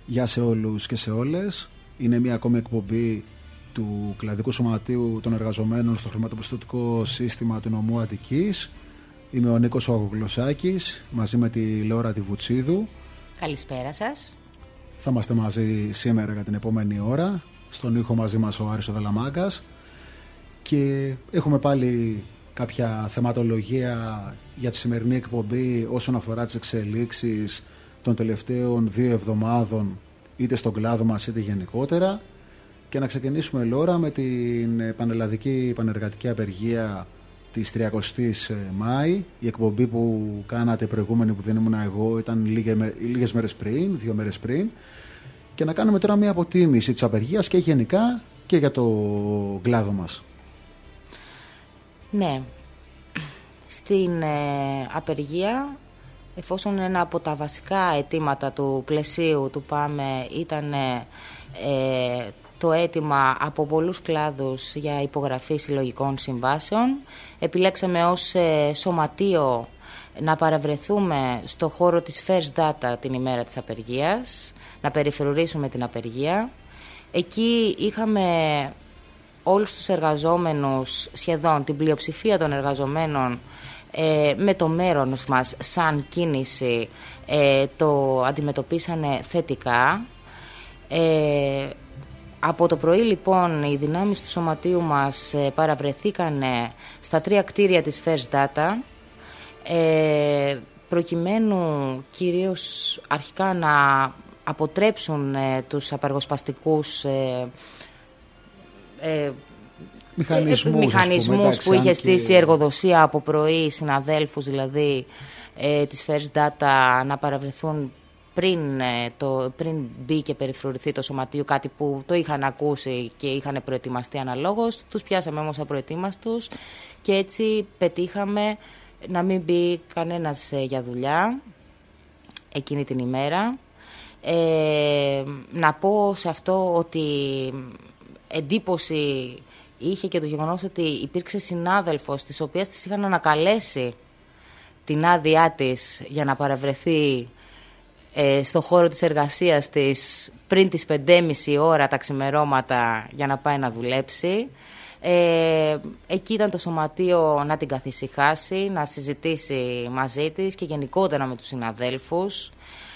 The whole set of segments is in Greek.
Γεια σε όλους και σε όλες. Είναι μια ακόμη εκπομπή του Κλαδικού Σωματείου των Εργαζομένων στο χρηματοπιστωτικό σύστημα του νομού Αττικής. Είμαι ο Νίκος ο Αγγλωσάκης, μαζί με τη Λόρα τη Βουτσίδου. Καλησπέρα σας. Θα είμαστε μαζί σήμερα για την επόμενη ώρα. Στον ήχο μαζί μας ο Άρης ο Δαλαμάγκας. Και έχουμε πάλι κάποια θεματολογία για τη σημερινή εκπομπή όσον αφορά τις εξελίξεις των τελευταίων 2 εβδομάδων, είτε στον κλάδο μας είτε γενικότερα. Και να ξεκινήσουμε, Λόρα, με την πανελλαδική πανεργατική απεργία της 30ης Μάη. Η εκπομπή που κάνατε προηγούμενη, που δεν ήμουν εγώ, ήταν λίγες μέρες πριν, 2 μέρες πριν. Και να κάνουμε τώρα μια αποτίμηση της απεργίας και γενικά και για το κλάδο μας. Ναι, στην απεργία, εφόσον ένα από τα βασικά αιτήματα του πλαισίου του ΠΑΜΕ ήταν το αίτημα από πολλούς κλάδους για υπογραφή συλλογικών συμβάσεων, επιλέξαμε ως σωματείο να παραβρεθούμε στο χώρο της First Data την ημέρα της απεργίας, να περιφρουρήσουμε την απεργία. Εκεί είχαμε όλους τους εργαζόμενους, σχεδόν την πλειοψηφία των εργαζομένων, με το μέρος μας σαν κίνηση το αντιμετωπίσανε θετικά. Από το πρωί λοιπόν οι δυνάμεις του σωματείου μας παραβρεθήκανε στα 3 κτίρια της First Data, προκειμένου κυρίως αρχικά να αποτρέψουν τους απεργοσπαστικούς μηχανισμούς που είχε στήσει η εργοδοσία από πρωί, συναδέλφους δηλαδή της First Data, να παραβρεθούν πριν μπει και περιφρουρηθεί το σωματείο, κάτι που το είχαν ακούσει και είχαν προετοιμαστεί αναλόγως. Τους πιάσαμε όμως απροετοίμαστους και έτσι πετύχαμε να μην μπει κανένας για δουλειά εκείνη την ημέρα. Να πω σε αυτό ότι εντύπωση είχε και το γεγονός ότι υπήρξε συνάδελφος της οποίας της είχαν ανακαλέσει την άδειά της για να παραβρεθεί στο χώρο της εργασίας της πριν τις 5:30 ώρα τα ξημερώματα για να πάει να δουλέψει. Εκεί ήταν το σωματείο να την καθησυχάσει, να συζητήσει μαζί της και γενικότερα με τους συναδέλφους.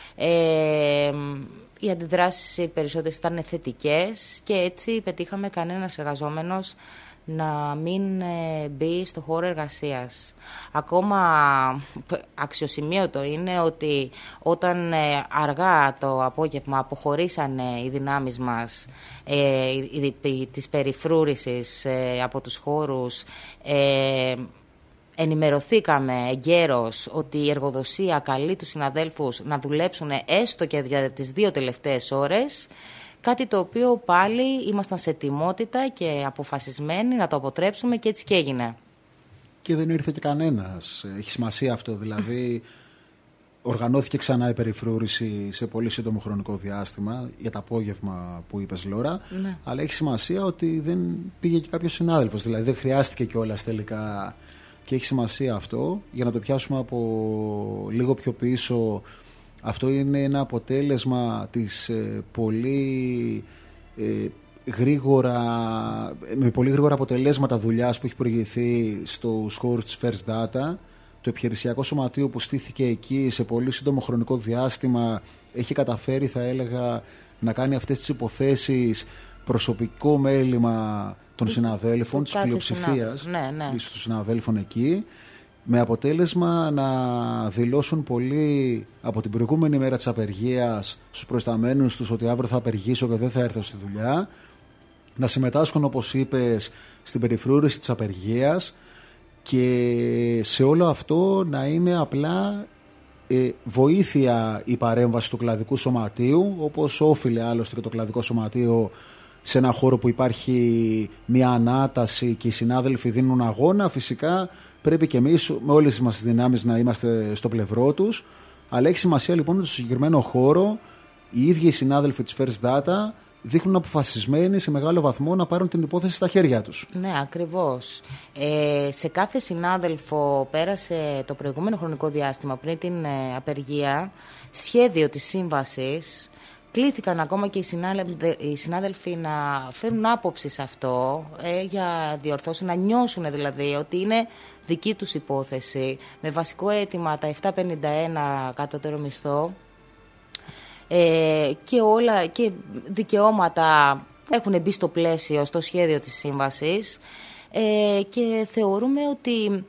Οι αντιδράσεις οι περισσότερες ήταν θετικές και έτσι πετύχαμε κανένας εργαζόμενος να μην μπει στο χώρο εργασίας. Ακόμα αξιοσημείωτο είναι ότι όταν αργά το απόγευμα αποχωρήσανε οι δυνάμεις μας της περιφρούρησης από τους χώρους, ενημερωθήκαμε εγκαίρως ότι η εργοδοσία καλεί τους συναδέλφους να δουλέψουν έστω και για τις 2 τελευταίες ώρες, κάτι το οποίο πάλι ήμασταν σε ετοιμότητα και αποφασισμένοι να το αποτρέψουμε και έτσι και έγινε. Και δεν ήρθε και κανένας. Έχει σημασία αυτό, δηλαδή οργανώθηκε ξανά η περιφρούρηση σε πολύ σύντομο χρονικό διάστημα για το απόγευμα που είπες, Λόρα, ναι. Αλλά έχει σημασία ότι δεν πήγε και κάποιος συνάδελφος, δηλαδή δεν χρειάστηκε κιόλας τελικά. Και έχει σημασία αυτό, για να το πιάσουμε από λίγο πιο πίσω. Αυτό είναι ένα αποτέλεσμα της με πολύ γρήγορα αποτελέσματα δουλειάς που έχει προηγηθεί στους χώρους της First Data. Το επιχειρησιακό σωματείο που στήθηκε εκεί σε πολύ σύντομο χρονικό διάστημα έχει καταφέρει, θα έλεγα, να κάνει αυτές τις υποθέσεις προσωπικό μέλημα των συναδέλφων, της πλειοψηφίας των συναδέλφων εκεί, με αποτέλεσμα να δηλώσουν πολλοί από την προηγούμενη μέρα της απεργίας στους προϊσταμένους τους ότι αύριο θα απεργήσω και δεν θα έρθω στη δουλειά, να συμμετάσχουν, όπως είπες, στην περιφρούρηση της απεργίας και σε όλο αυτό να είναι απλά βοήθεια η παρέμβαση του κλαδικού σωματείου, όπως όφιλε άλλωστε και το κλαδικό σωματείο σε ένα χώρο που υπάρχει μια ανάταση και οι συνάδελφοι δίνουν αγώνα. Φυσικά πρέπει και εμείς με όλες μας τις δυνάμεις να είμαστε στο πλευρό τους, αλλά έχει σημασία λοιπόν ότι στο συγκεκριμένο χώρο οι ίδιοι οι συνάδελφοι της First Data δείχνουν αποφασισμένοι σε μεγάλο βαθμό να πάρουν την υπόθεση στα χέρια τους. Ναι, ακριβώς. Σε κάθε συνάδελφο πέρασε το προηγούμενο χρονικό διάστημα πριν την απεργία σχέδιο της σύμβασης κλήθηκαν ακόμα και οι συνάδελφοι να φέρουν άποψη σε αυτό, για διορθώσεις, να νιώσουν δηλαδή ότι είναι δική τους υπόθεση, με βασικό αίτημα τα 751 κατώτερο μισθό, και όλα και δικαιώματα που έχουν μπει στο πλαίσιο, στο σχέδιο της σύμβασης, και θεωρούμε ότι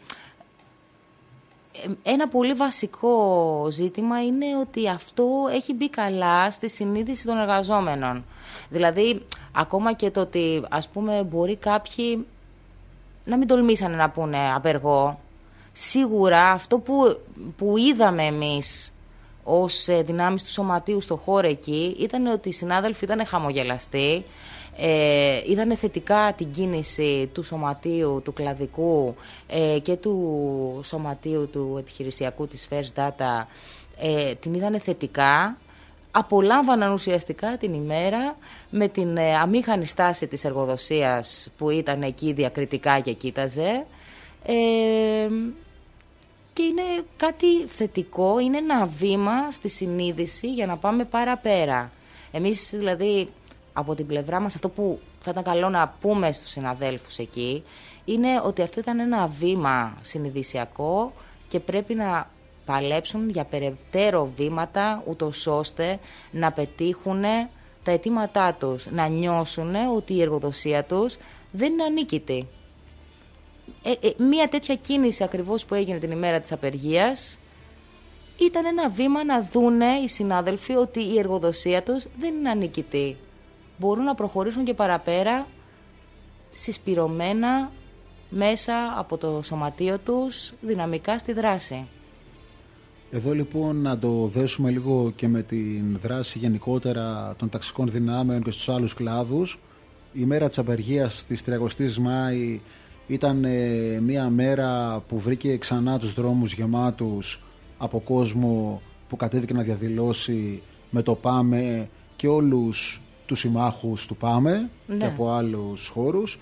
ένα πολύ βασικό ζήτημα είναι ότι αυτό έχει μπει καλά στη συνείδηση των εργαζόμενων. Δηλαδή, ακόμα και το ότι, ας πούμε, μπορεί κάποιοι να μην τολμήσανε να πούνε απεργό. Σίγουρα αυτό που είδαμε εμείς ως δυνάμεις του σωματείου στο χώρο εκεί ήταν ότι οι συνάδελφοι ήταν χαμογελαστοί, είδανε θετικά την κίνηση του σωματείου, του κλαδικού, και του σωματείου του επιχειρησιακού της First Data, την είδανε θετικά, απολάμβαναν ουσιαστικά την ημέρα με την αμήχανη στάση της εργοδοσίας που ήταν εκεί διακριτικά και κοίταζε, και είναι κάτι θετικό, είναι ένα βήμα στη συνείδηση για να πάμε παραπέρα. Εμείς δηλαδή από την πλευρά μας αυτό που θα ήταν καλό να πούμε στους συναδέλφους εκεί είναι ότι αυτό ήταν ένα βήμα συνειδησιακό και πρέπει να παλέψουν για περαιτέρω βήματα, ούτως ώστε να πετύχουν τα αιτήματά τους, να νιώσουν ότι η εργοδοσία τους δεν είναι ανίκητη. Μία τέτοια κίνηση ακριβώς που έγινε την ημέρα της απεργίας ήταν ένα βήμα να δούνε οι συνάδελφοι ότι η εργοδοσία τους δεν είναι ανίκητη. Μπορούν να προχωρήσουν και παραπέρα συσπυρωμένα μέσα από το σωματείο τους δυναμικά στη δράση. Εδώ λοιπόν να το δέσουμε λίγο και με την δράση γενικότερα των ταξικών δυνάμεων και στους άλλους κλάδους. Η μέρα της απεργίας της 30 Μάη ήταν μια μέρα που βρήκε ξανά τους δρόμους γεμάτους από κόσμο που κατέβηκε να διαδηλώσει με το ΠΑΜΕ και όλους τους συμμάχους του ΠΑΜΕ, ναι, και από άλλους χώρους.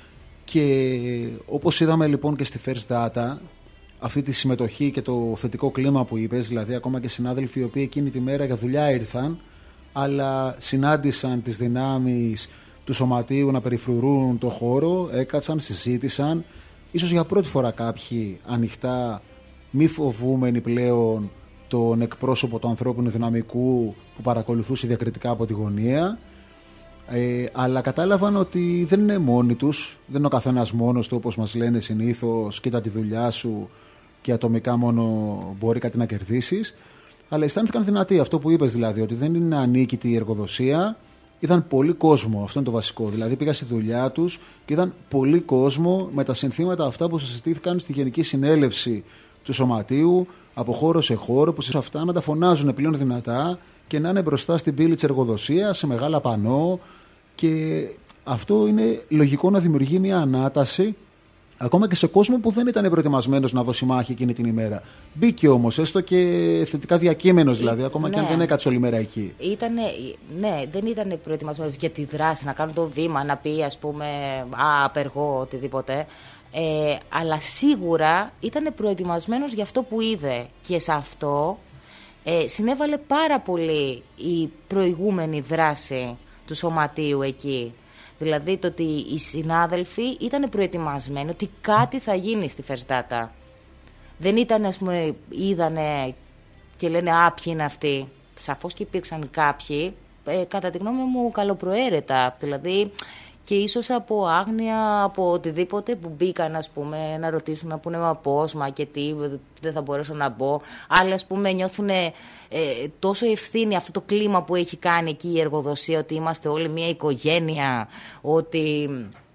Και όπως είδαμε λοιπόν και στη First Data, αυτή τη συμμετοχή και το θετικό κλίμα που είπες, δηλαδή ακόμα και συνάδελφοι οι οποίοι εκείνη τη μέρα για δουλειά ήρθαν, αλλά συνάντησαν τις δυνάμεις του σωματείου να περιφρουρούν το χώρο, έκατσαν, συζήτησαν, ίσως για πρώτη φορά κάποιοι ανοιχτά, μη φοβούμενοι πλέον τον εκπρόσωπο του ανθρώπινου δυναμικού που παρακολουθούσε διακριτικά από τη γωνία, αλλά κατάλαβαν ότι δεν είναι μόνοι τους, δεν είναι ο καθένας μόνος του όπως μας λένε συνήθως, κοίτα τη δουλειά σου και ατομικά μόνο μπορεί κάτι να κερδίσεις, αλλά αισθάνθηκαν δυνατοί, αυτό που είπες δηλαδή, ότι δεν είναι ανίκητη η εργοδοσία. Είδαν πολύ κόσμο, αυτό είναι το βασικό. Δηλαδή πήγα στη δουλειά τους και είδαν πολύ κόσμο με τα συνθήματα αυτά που συζητήθηκαν στη Γενική Συνέλευση του Σωματείου, από χώρο σε χώρο, που σε αυτά να τα φωνάζουν πλέον δυνατά και να είναι μπροστά στην πύλη της εργοδοσίας, σε μεγάλα πανό. Και αυτό είναι λογικό να δημιουργεί μια ανάταση ακόμα και σε κόσμο που δεν ήταν προετοιμασμένος να δώσει μάχη εκείνη την ημέρα. Μπήκε όμως, έστω και θετικά διακείμενος δηλαδή, ακόμα, ναι, και αν δεν έκατσε όλη μέρα εκεί. Ναι, δεν ήταν προετοιμασμένος για τη δράση, να κάνω το βήμα, να πει ας πούμε απεργό, οτιδήποτε. Αλλά σίγουρα ήταν προετοιμασμένος για αυτό που είδε και σε αυτό συνέβαλε πάρα πολύ η προηγούμενη δράση του σωματείου εκεί. Δηλαδή το ότι οι συνάδελφοι ήταν προετοιμασμένοι ότι κάτι θα γίνει στη First Data. Δεν ήταν, ας πούμε, είδανε και λένε ποιοι είναι αυτοί. Σαφώς και υπήρξαν κάποιοι, κατά τη γνώμη μου καλοπροαίρετα. Δηλαδή και ίσως από άγνοια, από οτιδήποτε που μπήκαν, ας πούμε, να ρωτήσουν, να πούνε πώς, μα και τι, δεν θα μπορέσω να μπω. Άλλοι, ας πούμε, νιώθουν τόσο ευθύνη αυτό το κλίμα που έχει κάνει εκεί η εργοδοσία, ότι είμαστε όλοι μια οικογένεια, ότι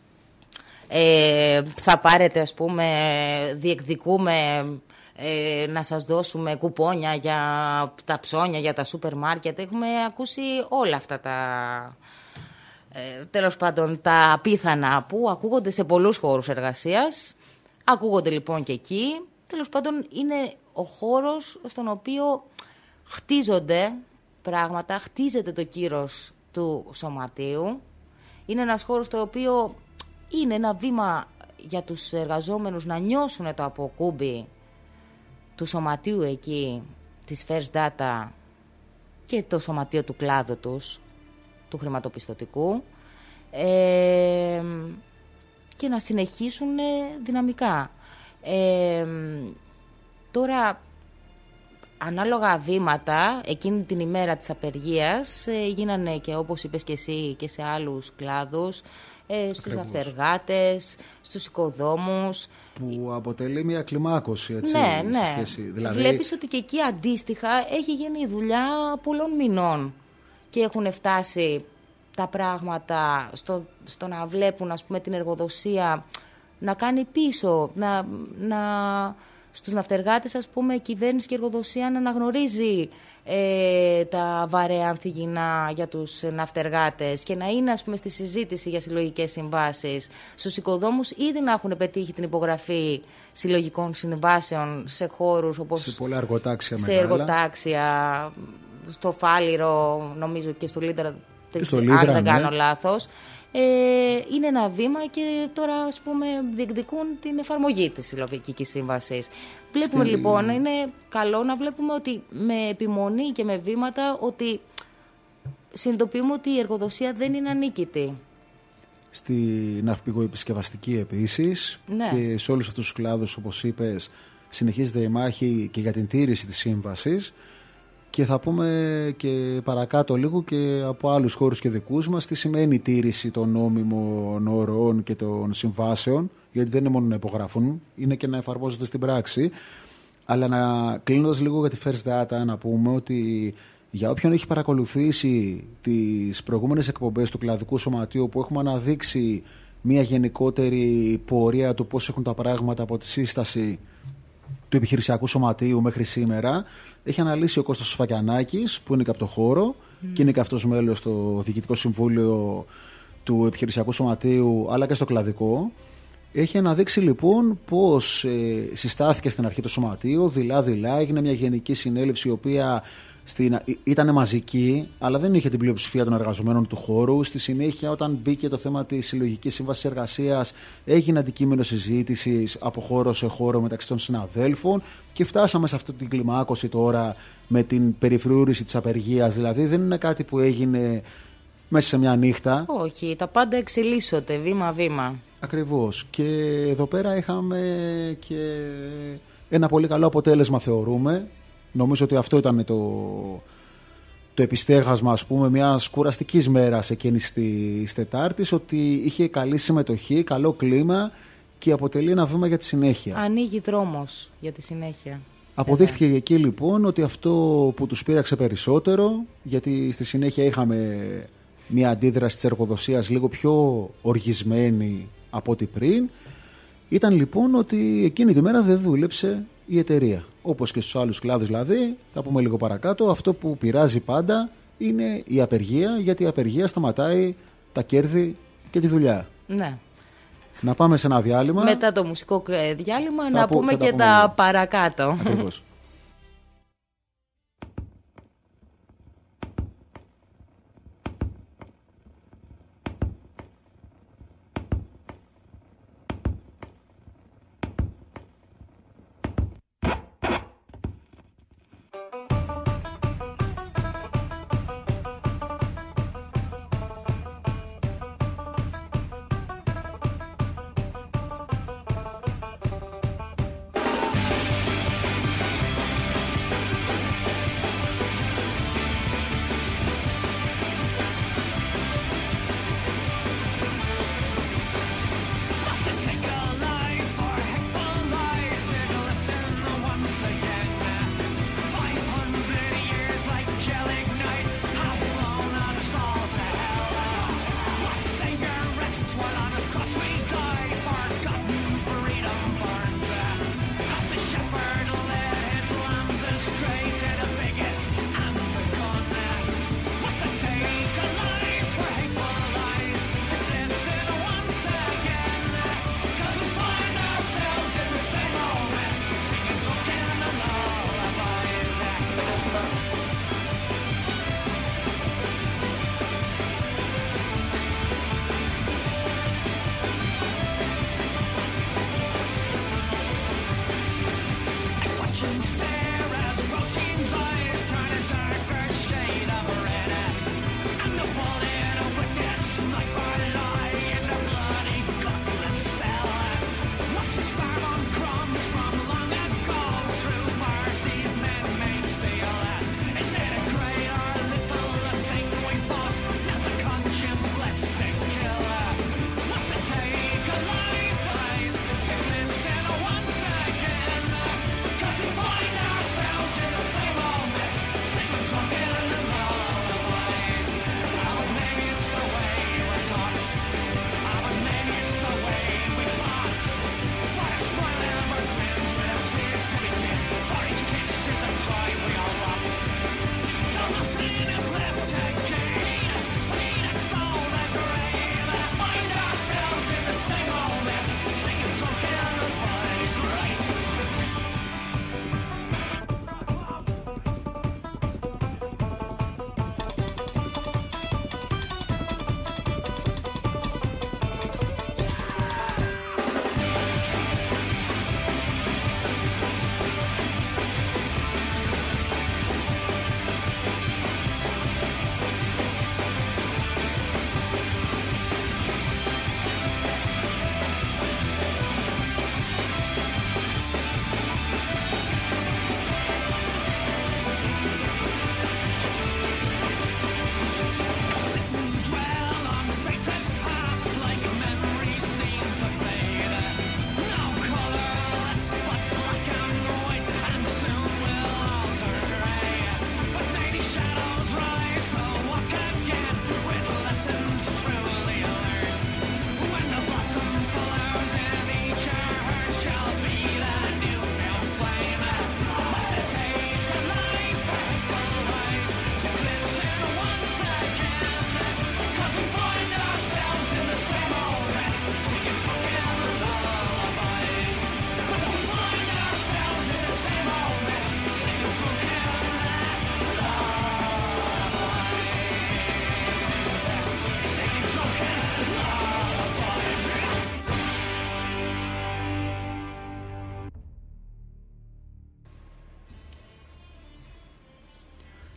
θα πάρετε, ας πούμε, διεκδικούμε να σας δώσουμε κουπόνια για τα ψώνια, για τα σούπερ μάρκετ. Έχουμε ακούσει όλα αυτά τέλος πάντων τα απίθανα που ακούγονται σε πολλούς χώρους εργασίας, ακούγονται λοιπόν και εκεί. Τέλος πάντων είναι ο χώρος στον οποίο χτίζονται πράγματα, χτίζεται το κύρος του σωματείου. Είναι ένας χώρος το οποίο είναι ένα βήμα για τους εργαζόμενους να νιώσουν το αποκούμπι του σωματείου εκεί, της First Data, και το σωματείο του κλάδου τους, του χρηματοπιστωτικού, και να συνεχίσουν δυναμικά. Τώρα, ανάλογα βήματα, εκείνη την ημέρα της απεργίας, γίνανε και όπως είπες και εσύ και σε άλλους κλάδους, στους ναυτεργάτες, στους οικοδόμους. Που αποτελεί μια κλιμάκωση, έτσι, ναι. σε σχέση. Δηλαδή... Βλέπεις ότι και εκεί αντίστοιχα έχει γίνει δουλειά πολλών μηνών και έχουν φτάσει τα πράγματα στο να βλέπουν, ας πούμε, την εργοδοσία να κάνει πίσω, στους ναυτεργάτες, ας πούμε, η κυβέρνηση και η εργοδοσία να αναγνωρίζει τα βαρέα ανθυγινά για τους ναυτεργάτες και να είναι, ας πούμε, στη συζήτηση για συλλογικές συμβάσεις. Στους οικοδόμους ήδη να έχουν πετύχει την υπογραφή συλλογικών συμβάσεων σε χώρους όπως... Σε πολλά εργοτάξια σε μεγάλα. εργοτάξια, στο Φάληρο, νομίζω και στο Λίδρα, αν δεν κάνω λάθος. Είναι ένα βήμα και τώρα, ας πούμε, διεκδικούν την εφαρμογή της συλλογικής σύμβασης. Βλέπουμε λοιπόν, είναι καλό να βλέπουμε ότι με επιμονή και με βήματα ότι συνειδητοποιούμε ότι η εργοδοσία δεν είναι ανίκητη. Στη ναυπηγοεπισκευαστική επίσης, ναι, και σε όλους αυτούς τους κλάδους, όπως είπες, συνεχίζεται η μάχη και για την τήρηση της σύμβασης. Και θα πούμε και παρακάτω λίγο και από άλλους χώρους και δικούς μας τι σημαίνει η τήρηση των νόμιμων όρων και των συμβάσεων, γιατί δεν είναι μόνο να υπογράφουν, είναι και να εφαρμόζονται στην πράξη. Αλλά κλείνοντας λίγο για τη First Data, να πούμε ότι για όποιον έχει παρακολουθήσει τις προηγούμενες εκπομπές του κλαδικού σωματείου, που έχουμε αναδείξει μια γενικότερη πορεία του πώς έχουν τα πράγματα από τη σύσταση του επιχειρησιακού σωματείου μέχρι σήμερα, έχει αναλύσει ο Κώστας Σφακιανάκης, που είναι και από το χώρο και είναι και αυτός μέλος στο Διοικητικό Συμβούλιο του Επιχειρησιακού Σωματείου, αλλά και στο κλαδικό. Έχει αναδείξει λοιπόν πώς συστάθηκε στην αρχή το σωματείο, δειλά-δειλά, έγινε μια γενική συνέλευση η οποία ήταν μαζική, αλλά δεν είχε την πλειοψηφία των εργαζομένων του χώρου. Στη συνέχεια, όταν μπήκε το θέμα της συλλογικής σύμβασης εργασίας, έγινε αντικείμενο συζήτησης από χώρο σε χώρο μεταξύ των συναδέλφων και φτάσαμε σε αυτή την κλιμάκωση τώρα με την περιφρούρηση της απεργίας. Δηλαδή δεν είναι κάτι που έγινε μέσα σε μια νύχτα. Όχι, τα πάντα εξελίσσονται βήμα-βήμα. Ακριβώς. Και εδώ πέρα είχαμε και ένα πολύ καλό αποτέλεσμα, θεωρούμε. Νομίζω ότι αυτό ήταν το επιστέγασμα, ας πούμε, μιας κουραστικής μέρας εκείνης της Τετάρτης, ότι είχε καλή συμμετοχή, καλό κλίμα και αποτελεί ένα βήμα για τη συνέχεια. Ανοίγει δρόμος για τη συνέχεια. Αποδείχθηκε και εκεί λοιπόν ότι αυτό που τους πείραξε περισσότερο, γιατί στη συνέχεια είχαμε μια αντίδραση της εργοδοσίας λίγο πιο οργισμένη από ό,τι πριν, ήταν λοιπόν ότι εκείνη τη μέρα δεν δούλεψε η εταιρεία. Όπως και στους άλλους κλάδους, δηλαδή, θα πούμε λίγο παρακάτω, αυτό που πειράζει πάντα είναι η απεργία, γιατί η απεργία σταματάει τα κέρδη και τη δουλειά. Ναι. Να πάμε σε ένα διάλειμμα. Μετά το μουσικό διάλειμμα να πούμε και τα παρακάτω. Ακριβώς.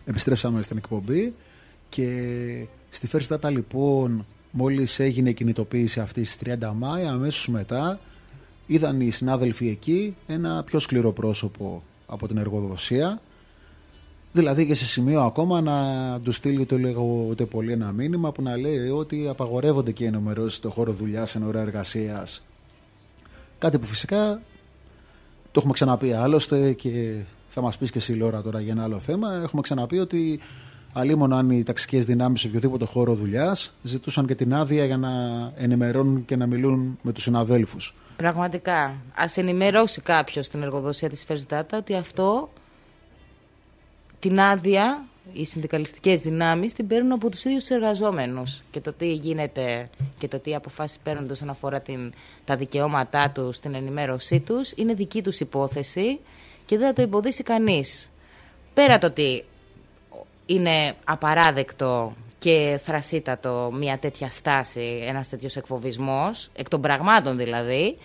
Επιστρέψαμε στην εκπομπή και στη First Data λοιπόν, μόλις έγινε η κινητοποίηση αυτή στις 30 Μάη, αμέσως μετά είδαν οι συνάδελφοι εκεί ένα πιο σκληρό πρόσωπο από την εργοδοσία, δηλαδή και σε σημείο ακόμα να του στείλει ούτε πολύ ένα μήνυμα που να λέει ότι απαγορεύονται και οι ενημερώσεις στο χώρο δουλειάς εν ώρα εργασίας. Κάτι που φυσικά το έχουμε ξαναπεί άλλωστε και θα μας πεις και εσύ Λόρα τώρα για ένα άλλο θέμα. Έχουμε ξαναπεί ότι αλίμον αν οι ταξικές δυνάμεις σε οποιοδήποτε χώρο δουλειάς ζητούσαν και την άδεια για να ενημερώνουν και να μιλούν με τους συναδέλφους. Πραγματικά, ας ενημερώσει κάποιος στην εργοδοσία της First Data ότι αυτό, την άδεια, οι συνδικαλιστικές δυνάμεις την παίρνουν από τους ίδιους τους εργαζόμενους, και το τι γίνεται και το τι αποφάσεις παίρνουν όσον αφορά τα δικαιώματά τους, την ενημέρωσή τους, είναι δική τους υπόθεση και δεν θα το εμποδίσει κανείς. Πέρα το ότι είναι απαράδεκτο και θρασίτατο μια τέτοια στάση, ένας τέτοιος εκφοβισμός, εκ των πραγμάτων δηλαδή,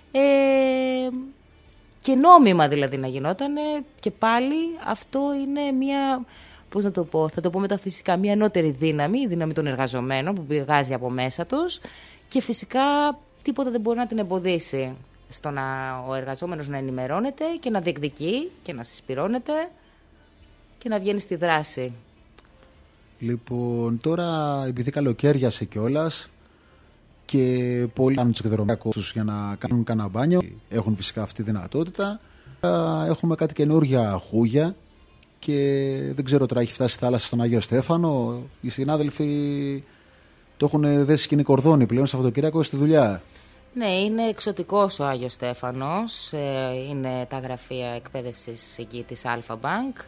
και νόμιμα δηλαδή να γινόταν, και πάλι αυτό είναι μια, πώς να το πω, θα το πω μεταφυσικά, μια ανώτερη δύναμη, η δύναμη των εργαζομένων που πηγάζει από μέσα τους, και φυσικά τίποτα δεν μπορεί να την εμποδίσει στο ο εργαζόμενος να ενημερώνεται και να διεκδικεί και να συσπυρώνεται και να βγαίνει στη δράση. Λοιπόν, τώρα επειδή καλοκαίριασε κιόλας και πολλοί κάνουν τους εκδρομιακούς για να κάνουν κανένα μπάνιο, έχουν φυσικά αυτή τη δυνατότητα. Έχουμε κάτι καινούργια χούγια και δεν ξέρω τώρα, έχει φτάσει στη θάλασσα στον Άγιο Στέφανο. Οι συνάδελφοι το έχουν δέσει σκηνή κορδόνι πλέον Σαββατοκύριακο στη δουλειά. Ναι, είναι εξωτικός ο Άγιος Στέφανος, είναι τα γραφεία εκπαίδευσης εκεί της Alpha Bank,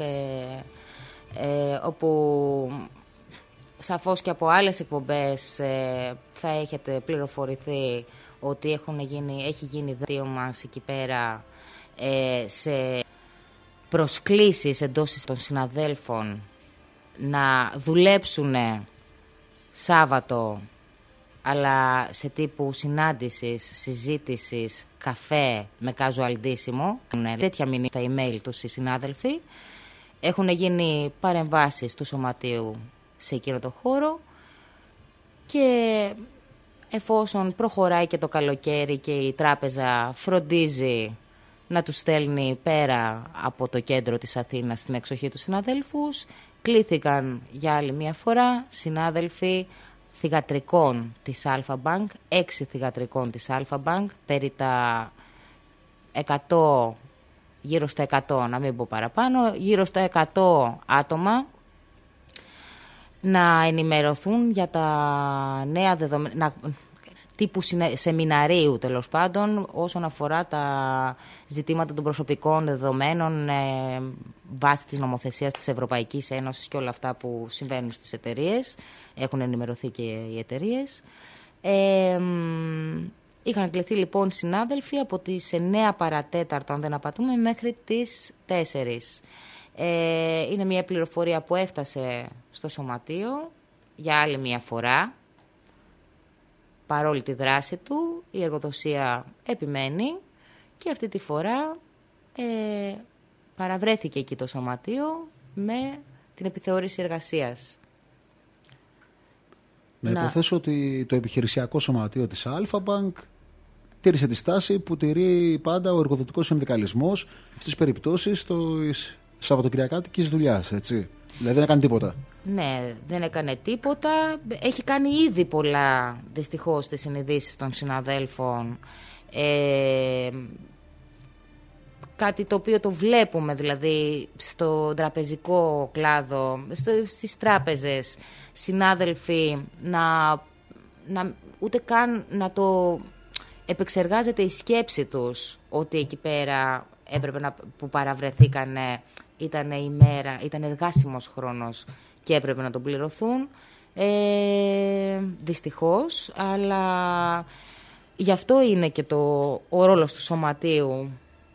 όπου σαφώς και από άλλες εκπομπές θα έχετε πληροφορηθεί ότι έχει γίνει δελτίο μας εκεί πέρα σε προσκλήσεις εντός των συναδέλφων να δουλέψουν Σάββατο, αλλά σε τύπου συνάντησης, συζήτησης, καφέ με καζουαλντίσιμο. Τέτοια μηνύματα στα email τους οι συνάδελφοι. Έχουν γίνει παρεμβάσεις του σωματείου σε εκείνο το χώρο, και εφόσον προχωράει και το καλοκαίρι και η τράπεζα φροντίζει να τους στέλνει πέρα από το κέντρο της Αθήνας στην εξοχή τους συναδέλφους, κλήθηκαν για άλλη μια φορά συνάδελφοι θυγατρικών της Alpha Bank, 6 θυγατρικών της Alpha Bank, περί τα 100, γύρω στα 100, να μην πω παραπάνω, γύρω στα 100 άτομα, να ενημερωθούν για τα νέα δεδομένα, τύπου σεμιναρίου τέλος πάντων, όσον αφορά τα ζητήματα των προσωπικών δεδομένων βάσει της νομοθεσίας της Ευρωπαϊκής Ένωσης και όλα αυτά που συμβαίνουν στις εταιρείες. Έχουν ενημερωθεί και οι εταιρείες. Είχαν κληθεί λοιπόν συνάδελφοι από τις 9 παρατέταρτο, αν δεν απατούμε, μέχρι τις 4. Είναι μια πληροφορία που έφτασε στο σωματείο για άλλη μια φορά. Παρόλη τη δράση του, η εργοδοσία επιμένει και αυτή τη φορά παραβρέθηκε εκεί το σωματείο με την επιθεώρηση εργασίας. Να υποθέσω ότι το επιχειρησιακό σωματείο της Alpha Bank τήρησε τη στάση που τηρεί πάντα ο εργοδοτικός συνδικαλισμός στις περιπτώσεις της σαββατοκυριακάτικης δουλειάς, έτσι. Δηλαδή δεν έκανε τίποτα. Ναι, δεν έκανε τίποτα. Έχει κάνει ήδη πολλά, δυστυχώς, τις συνειδήσεις των συναδέλφων. Κάτι το οποίο το βλέπουμε δηλαδή στο τραπεζικό κλάδο, στις τράπεζες, συνάδελφοι ούτε καν να το επεξεργάζεται η σκέψη τους ότι εκεί πέρα έπρεπε που παραβρεθήκανε ήταν εργάσιμος χρόνος και έπρεπε να τον πληρωθούν, δυστυχώς, αλλά γι' αυτό είναι και ο ρόλος του σωματείου,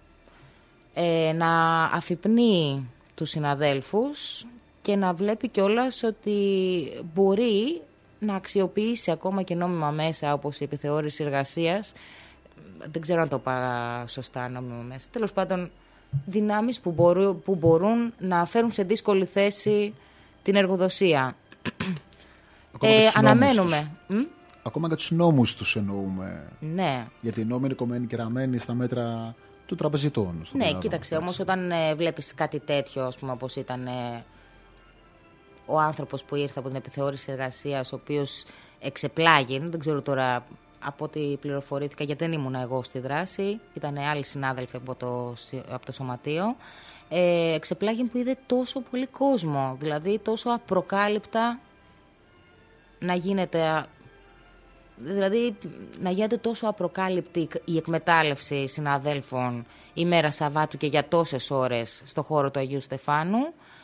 να αφυπνεί τους συναδέλφους και να βλέπει κιόλας ότι μπορεί να αξιοποιήσει ακόμα και νόμιμα μέσα, όπως η επιθεώρηση εργασίας. Δεν ξέρω αν το είπα σωστά, νόμιμα μέσα. Τέλος πάντων, δυνάμεις που μπορούν να φέρουν σε δύσκολη θέση την εργοδοσία. Αναμένουμε. Ακόμα και τους νόμους τους εννοούμε. Ναι. Γιατί οι νόμοι είναι κομμένοι και ραμμένοι στα μέτρα του τραπεζιτών. Ναι, κοίταξε, όμως όταν βλέπεις κάτι τέτοιο, ας πούμε, όπως ήταν ο άνθρωπος που ήρθε από την επιθεώρηση εργασίας, ο οποίος εξεπλάγει, δεν ξέρω τώρα από ό,τι πληροφορήθηκα, γιατί δεν ήμουν εγώ στη δράση, ήταν άλλοι συνάδελφοι από το σωματείο, εξεπλάγει που είδε τόσο πολύ κόσμο, δηλαδή τόσο απροκάλυπτα να γίνεται... Δηλαδή να γίνεται τόσο απροκάλυπτη η εκμετάλλευση συναδέλφων ημέρα Σαββάτου και για τόσες ώρες στο χώρο του Αγίου Στεφάνου,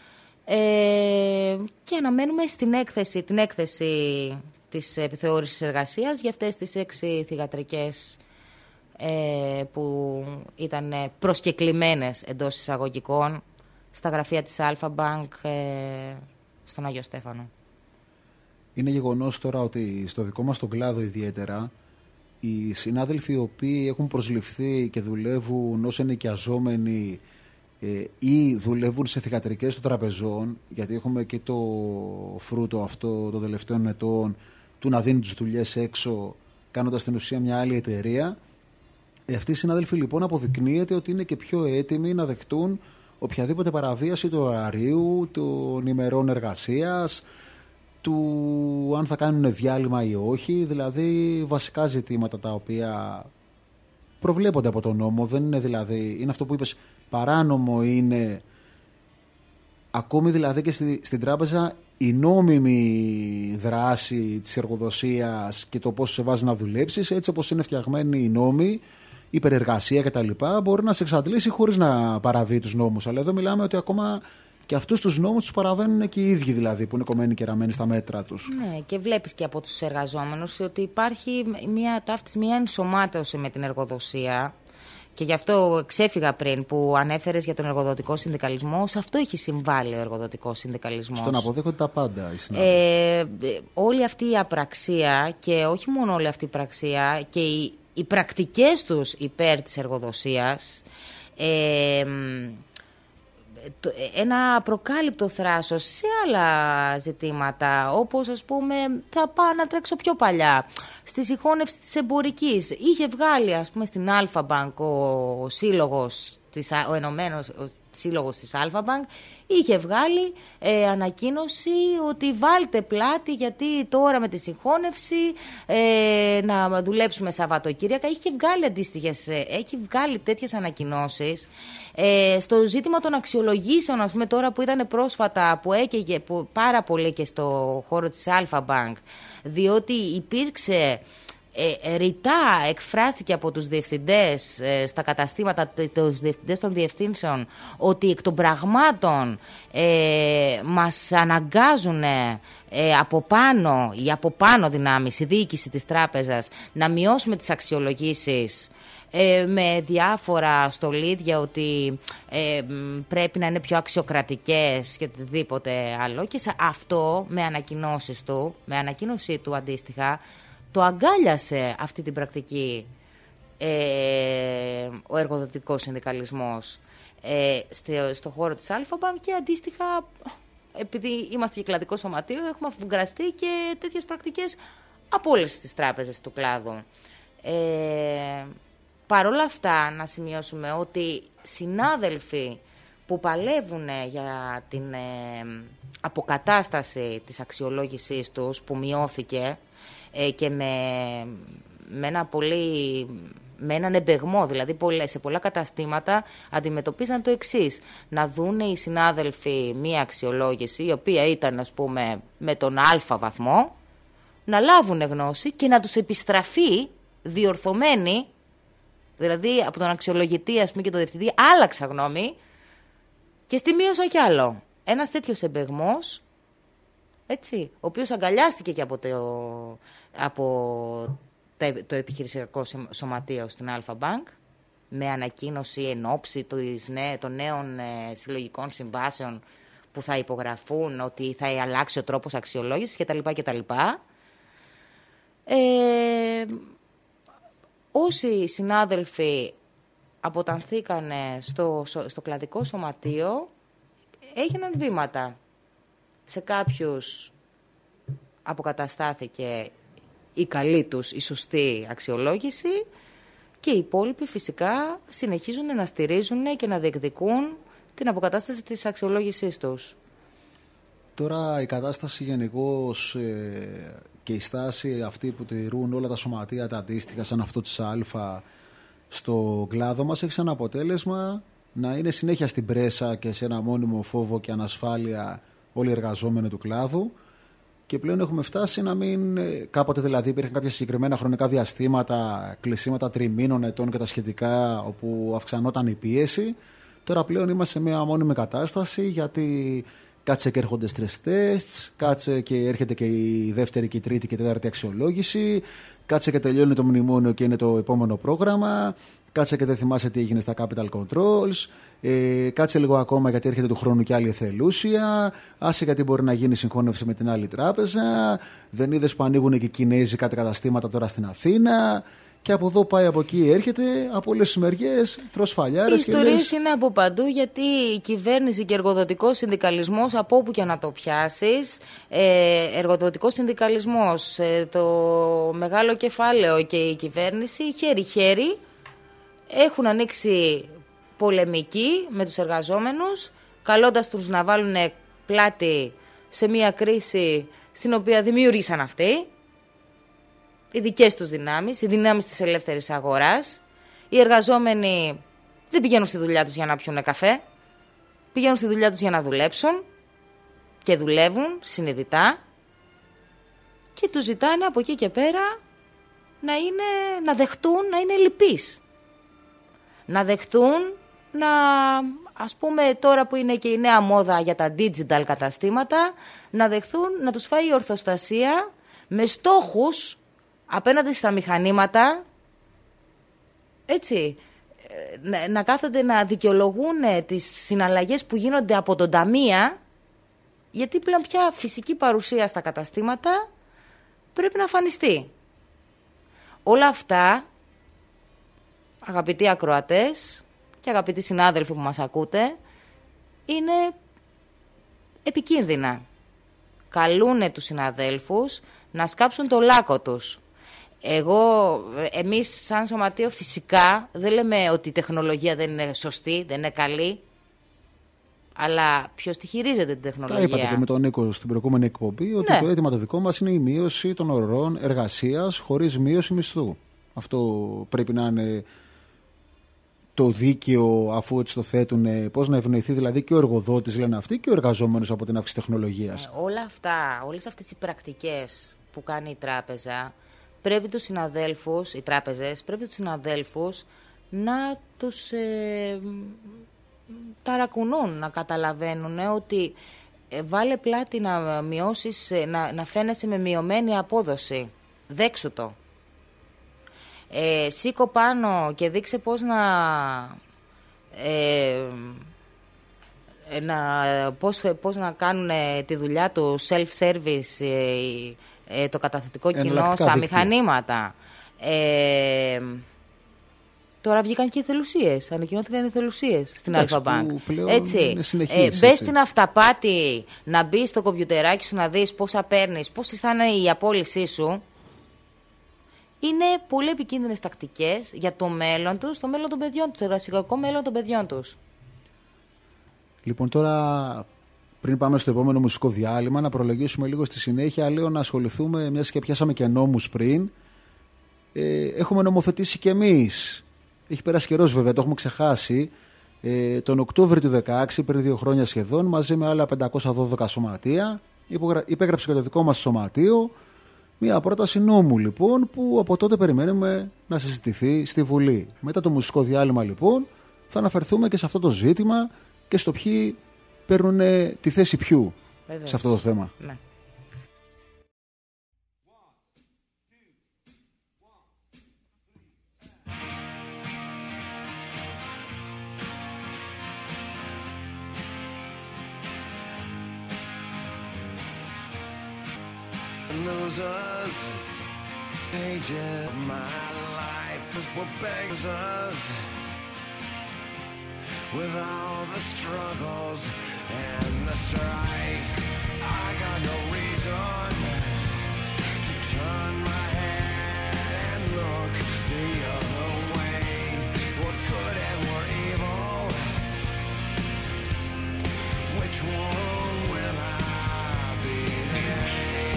και αναμένουμε την έκθεση της επιθεώρησης εργασίας για αυτές τις 6 θυγατρικές που ήταν προσκεκλημένες εντός εισαγωγικών στα γραφεία της Αλφα Μπανκ στον Άγιο Στέφανο. Είναι γεγονός τώρα ότι στο δικό μας τον κλάδο ιδιαίτερα οι συνάδελφοι οι οποίοι έχουν προσληφθεί και δουλεύουν ως ενοικιαζόμενοι ή δουλεύουν σε θυγατρικές των τραπεζών, γιατί έχουμε και το φρούτο αυτό των τελευταίων ετών του να δίνουν τις δουλειές έξω κάνοντας στην ουσία μια άλλη εταιρεία, αυτοί οι συνάδελφοι λοιπόν αποδεικνύεται ότι είναι και πιο έτοιμοι να δεχτούν οποιαδήποτε παραβίαση του ωραρίου, των ημερών εργασίας, του αν θα κάνουν διάλειμμα ή όχι, δηλαδή βασικά ζητήματα τα οποία προβλέπονται από τον νόμο. Δεν είναι δηλαδή, είναι αυτό που είπες, παράνομο είναι ακόμη δηλαδή και στην τράπεζα η νόμιμη δράση της εργοδοσίας και το πώς σε βάζει να δουλέψεις, έτσι όπως είναι φτιαγμένοι οι νόμοι, η υπερεργασία κτλ. Μπορεί να σε εξαντλήσει χωρίς να παραβεί τους νόμους. Αλλά εδώ μιλάμε ότι ακόμα και αυτούς τους νόμους τους παραβαίνουν και οι ίδιοι, δηλαδή, που είναι κομμένοι και ραμμένοι στα μέτρα τους. Ναι, και βλέπεις και από τους εργαζόμενους ότι υπάρχει μια ταύτιση, μια ενσωμάτωση με την εργοδοσία. Και γι' αυτό ξέφυγα πριν που ανέφερες για τον εργοδοτικό συνδικαλισμό. Σε αυτό έχει συμβάλει ο εργοδοτικός συνδικαλισμός. Στον αποδέχονται τα πάντα οι όλη αυτή η απραξία, και όχι μόνο όλη αυτή η πραξία, και οι πρακτικές τους υπέρ της εργοδοσίας, ένα προκάλυπτο θράσος σε άλλα ζητήματα, όπως ας πούμε, θα πάω να τρέξω πιο παλιά, στη συγχώνευση της εμπορικής. Είχε βγάλει, ας πούμε, στην Αλφα Μπανκ ο σύλλογος, ο ενωμένος σύλλογος της Αλφα Μπανκ, είχε βγάλει ανακοίνωση ότι βάλτε πλάτη, γιατί τώρα με τη συγχώνευση να δουλέψουμε Σαββατοκύριακα. Είχε βγάλει έχει βγάλει τέτοιες ανακοινώσεις. Στο ζήτημα των αξιολογήσεων, ας πούμε, τώρα που ήταν πρόσφατα, που έκαιγε πάρα πολύ και στο χώρο της Αλφα Μπανκ, διότι υπήρξε ρητά, εκφράστηκε από τους διευθυντές στα καταστήματα, τους διευθυντές των διευθύνσεων, ότι εκ των πραγμάτων μας αναγκάζουν από πάνω, ή από πάνω δυνάμεις, η διοίκηση της τράπεζας, να μειώσουμε τις αξιολογήσεις με διάφορα στολίδια, ότι πρέπει να είναι πιο αξιοκρατικές και οτιδήποτε άλλο. Και αυτό με ανακοίνωσή του αντίστοιχα, το αγκάλιασε αυτή την πρακτική ο εργοδοτικός συνδικαλισμός στο χώρο της Αλφα Μπανκ, και αντίστοιχα, επειδή είμαστε κυκλαδικό σωματείο, έχουμε αφουγκραστεί και τέτοιες πρακτικές από όλες τις τράπεζες του κλάδου. Παρ' όλα αυτά, να σημειώσουμε ότι συνάδελφοι που παλεύουν για την αποκατάσταση της αξιολόγησής τους, που μειώθηκε, και με έναν εμπεγμό, δηλαδή σε πολλά καταστήματα αντιμετωπίζαν το εξής: να δούνε οι συνάδελφοι μία αξιολόγηση, η οποία ήταν, ας πούμε, με τον α βαθμό, να λάβουν γνώση και να τους επιστραφεί διορθωμένη, δηλαδή από τον αξιολογητή, ας πούμε, και τον διευθυντή, άλλαξα γνώμη και στη μείωσα κι άλλο. Ένας τέτοιος εμπεγμός, έτσι, ο οποίος αγκαλιάστηκε και από το επιχειρησιακό σωματείο στην Αλφα Μπανκ, με ανακοίνωση εν ώψη των νέων συλλογικών συμβάσεων που θα υπογραφούν, ότι θα αλλάξει ο τρόπος αξιολόγησης κτλ. Όσοι συνάδελφοι αποτανθήκανε στο κλαδικό σωματείο, έγιναν βήματα. Σε κάποιους αποκαταστάθηκε η καλή τους, η σωστή αξιολόγηση και οι υπόλοιποι φυσικά συνεχίζουν να στηρίζουν και να διεκδικούν την αποκατάσταση της αξιολόγησής τους. Τώρα η κατάσταση γενικώς και η στάση αυτή που τηρούν όλα τα σωματεία τα αντίστοιχα σαν αυτό της Α στο κλάδο μας έχει σαν αποτέλεσμα να είναι συνέχεια στην πρέσα και σε ένα μόνιμο φόβο και ανασφάλεια όλοι οι εργαζόμενοι του κλάδου και πλέον έχουμε φτάσει να μην, κάποτε δηλαδή υπήρχαν κάποια συγκεκριμένα χρονικά διαστήματα, κλεισίματα τριμήνων, ετών και τα σχετικά όπου αυξανόταν η πίεση. Τώρα πλέον είμαστε σε μια μόνιμη κατάσταση γιατί κάτσε και έρχονται stress tests, κάτσε και έρχεται και η δεύτερη και η τρίτη και η τέταρτη αξιολόγηση, κάτσε και τελειώνει το μνημόνιο και είναι το επόμενο πρόγραμμα, κάτσε και δεν θυμάσαι τι έγινε στα capital controls, κάτσε λίγο ακόμα γιατί έρχεται του χρόνου και άλλη εθελούσια, άσε γιατί μπορεί να γίνει συγχώνευση με την άλλη τράπεζα, δεν είδες που ανοίγουν και οι Κινέζοι κάτι καταστήματα τώρα στην Αθήνα. Και από εδώ πάει, από εκεί έρχεται, από όλες τις μεριές, τρως φαλιάρες. Οι ιστορίες είναι από παντού, γιατί η κυβέρνηση και εργοδοτικός συνδικαλισμός, από όπου και να το πιάσεις, εργοδοτικός συνδικαλισμός, το μεγάλο κεφάλαιο και η κυβέρνηση, χέρι-χέρι, έχουν ανοίξει πολεμική με τους εργαζόμενους, καλώντας τους να βάλουν πλάτη σε μια κρίση στην οποία δημιούργησαν αυτοί. Οι δικές τους δυνάμεις, οι δυνάμεις της ελεύθερης αγοράς. Οι εργαζόμενοι δεν πηγαίνουν στη δουλειά τους για να πιούνε καφέ. Πηγαίνουν στη δουλειά τους για να δουλέψουν και δουλεύουν συνειδητά και τους ζητάνε από εκεί και πέρα να δεχτούν να είναι λυπείς. Να δεχτούν ας πούμε τώρα που είναι και η νέα μόδα για τα digital καταστήματα, να δεχτούν να τους φάει η ορθοστασία με στόχους απέναντι στα μηχανήματα, έτσι, να κάθονται να δικαιολογούν τις συναλλαγές που γίνονται από τον ταμεία, γιατί πλέον πια φυσική παρουσία στα καταστήματα πρέπει να αφανιστεί. Όλα αυτά, αγαπητοί ακροατές και αγαπητοί συνάδελφοι που μας ακούτε, είναι επικίνδυνα. Καλούνε τους συναδέλφους να σκάψουν το λάκκο τους. Εμείς σαν σωματείο φυσικά δεν λέμε ότι η τεχνολογία δεν είναι σωστή, δεν είναι καλή, αλλά ποιος τη χειρίζεται την τεχνολογία. Τα είπατε και με τον Νίκο στην προηγούμενη εκπομπή ότι ναι, το αίτημα το δικό μας είναι η μείωση των ωρών εργασίας χωρίς μείωση μισθού. Αυτό πρέπει να είναι το δίκαιο, αφού έτσι το θέτουν, πώς να ευνοηθεί δηλαδή και ο εργοδότης, λένε αυτοί, και ο εργαζόμενος από την αύξηση τεχνολογίας. Όλες αυτές οι πρακτικές που κάνει η τράπεζα, πρέπει τους συναδέλφους, οι τράπεζες, πρέπει τους συναδέλφους να τους ταρακουνούν, να καταλαβαίνουν ότι βάλε πλάτη να μειώσεις, να φαίνεσαι με μειωμένη απόδοση. Δέξου το. Σήκω πάνω και δείξε πώς πώς να κάνουν τη δουλειά του self-service, το καταθετικό κοινό στα μηχανήματα. Τώρα βγήκαν και οι θελουσίες, ανακοινώθηκαν οι θελουσίες στην Αλφα-Bank. Έτσι, μπες στην αυταπάτη, να μπεις στο κομπιουτεράκι σου να δεις πόσα παίρνεις, πώς θα είναι η απόλυσή σου. Είναι πολύ επικίνδυνες τακτικές για το μέλλον τους, το μέλλον των παιδιών τους, το εργασιακό μέλλον των παιδιών τους. Λοιπόν, τώρα πριν πάμε στο επόμενο μουσικό διάλειμμα, να προλογίσουμε λίγο στη συνέχεια. Λέω να ασχοληθούμε, μιας και πιάσαμε και νόμους πριν. Έχουμε νομοθετήσει κι εμείς. Έχει περάσει καιρός βέβαια, το έχουμε ξεχάσει. Τον Οκτώβριο του 2016, πριν 2 χρόνια σχεδόν, μαζί με άλλα 512 σωματεία, υπέγραψε και το δικό μας σωματείο μια πρόταση νόμου λοιπόν, που από τότε περιμένουμε να συζητηθεί στη Βουλή. Μετά το μουσικό διάλειμμα λοιπόν θα αναφερθούμε και σε αυτό το ζήτημα και στο ποιοι παίρνουν τη θέση ποιου σε αυτό το θέμα. Ναι. Losers, pages of my life, what begs us with all the struggles and the strife. I got no reason to turn my head and look the other way. We're good and we're evil. Which one will I be today?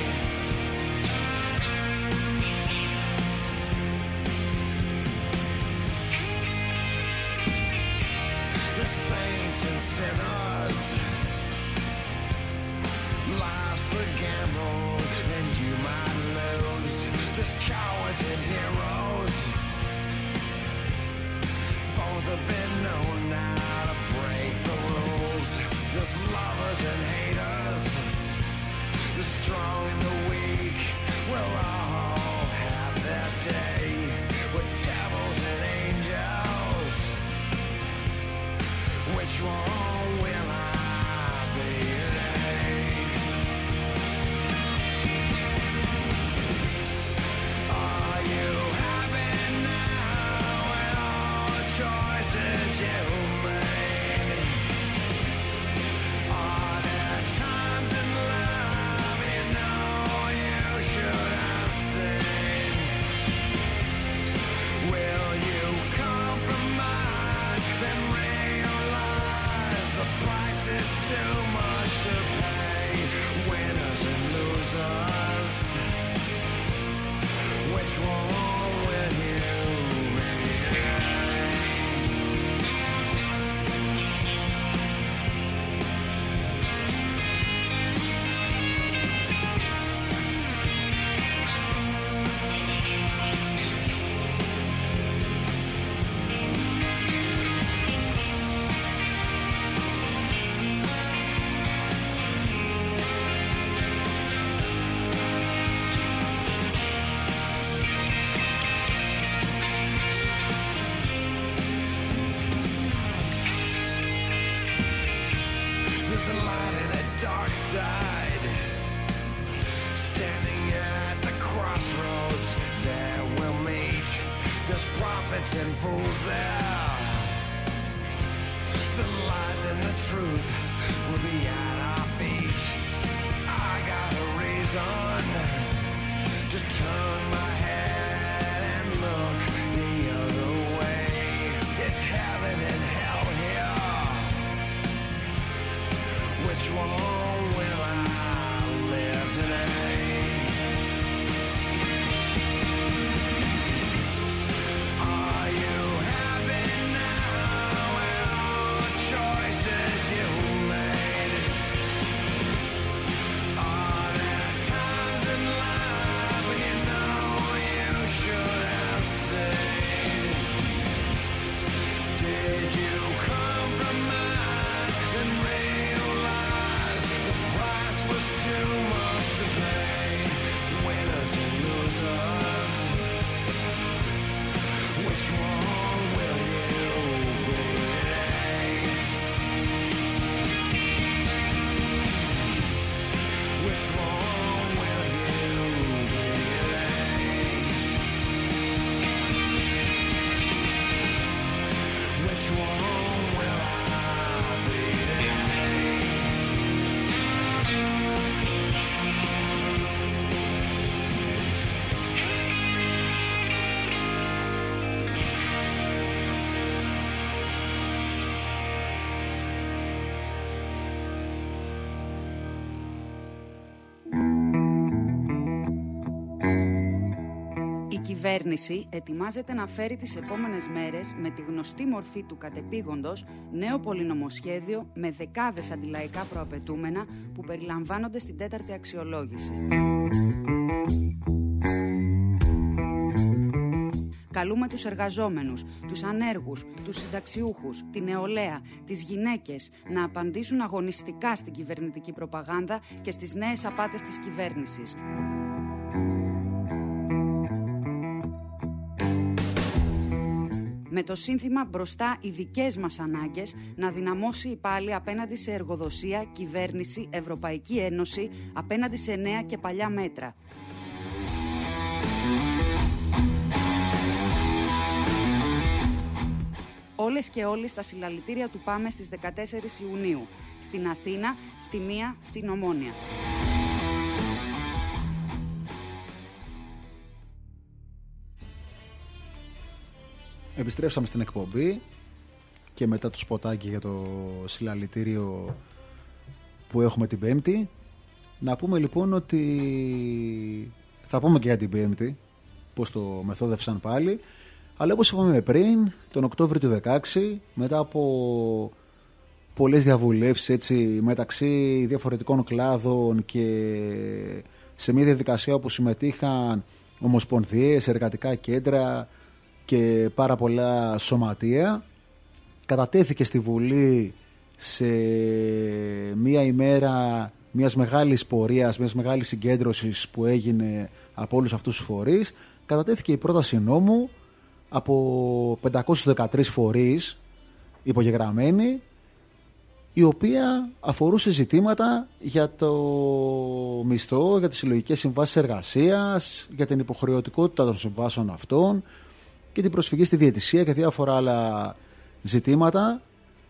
The saints and sinners, life's a gamble and you might lose. There's cowards and heroes, both have been known now to break the rules. There's lovers and haters, the strong and the weak will all have their day. With devils and angels, which one will I be today? Are you happy now with all the choices you made? Are there times in love you know you should have stayed? Will you compromise, then realize the price is too much to pay? Winners and losers, which one will you be? There's a light and a dark side, standing at the crossroads there we'll meet. There's prophets and fools there, the lies and the truth will be at our feet. I got a reason to turn my head and look the other way. It's heaven and hell here. Which one will I live today? Are you happy now with all the choices you made? Are there times in life when you know you should have stayed? Did you compromise and realize the price was too much to pay? Winners and losers, which one will you be today? Which one will you be today? Which one will I be today? Η κυβέρνηση ετοιμάζεται να φέρει τις επόμενες μέρες με τη γνωστή μορφή του κατεπήγοντος νέο πολυνομοσχέδιο με δεκάδες αντιλαϊκά προαπαιτούμενα που περιλαμβάνονται στην τέταρτη αξιολόγηση. Καλούμε τους εργαζόμενους, τους ανέργους, τους συνταξιούχους, την νεολαία, τις γυναίκες να απαντήσουν αγωνιστικά στην κυβερνητική προπαγάνδα και στις νέες απάτες της κυβέρνησης. Με το σύνθημα «Μπροστά οι δικές μας ανάγκες» να δυναμώσει η πάλι απέναντι σε εργοδοσία, κυβέρνηση, Ευρωπαϊκή Ένωση, απέναντι σε νέα και παλιά μέτρα. όλες και όλοι στα συλλαλητήρια του ΠΑΜΕ στις 14 Ιουνίου. Στην Αθήνα, στη Μία, στην Ομόνια. Επιστρέψαμε στην εκπομπή και μετά το σποτάκι για το συλλαλητήριο που έχουμε την Πέμπτη. Να πούμε λοιπόν ότι θα πούμε και για την Πέμπτη πώς το μεθόδευσαν πάλι, αλλά όπως είπαμε πριν, τον Οκτώβριο του 2016, μετά από πολλές διαβουλεύσεις έτσι, μεταξύ διαφορετικών κλάδων και σε μια διαδικασία όπου συμμετείχαν ομοσπονδίες, εργατικά κέντρα και πάρα πολλά σωματεία, κατατέθηκε στη Βουλή σε μία ημέρα μιας μεγάλης πορείας, μιας μεγάλης συγκέντρωσης που έγινε από όλους αυτούς τους φορείς, κατατέθηκε η πρόταση νόμου από 513 φορείς υπογεγραμμένη, η οποία αφορούσε ζητήματα για το μισθό, για τις συλλογικές συμβάσεις εργασίας, για την υποχρεωτικότητα των συμβάσεων αυτών και την προσφυγή στη διαιτησία και διάφορα άλλα ζητήματα.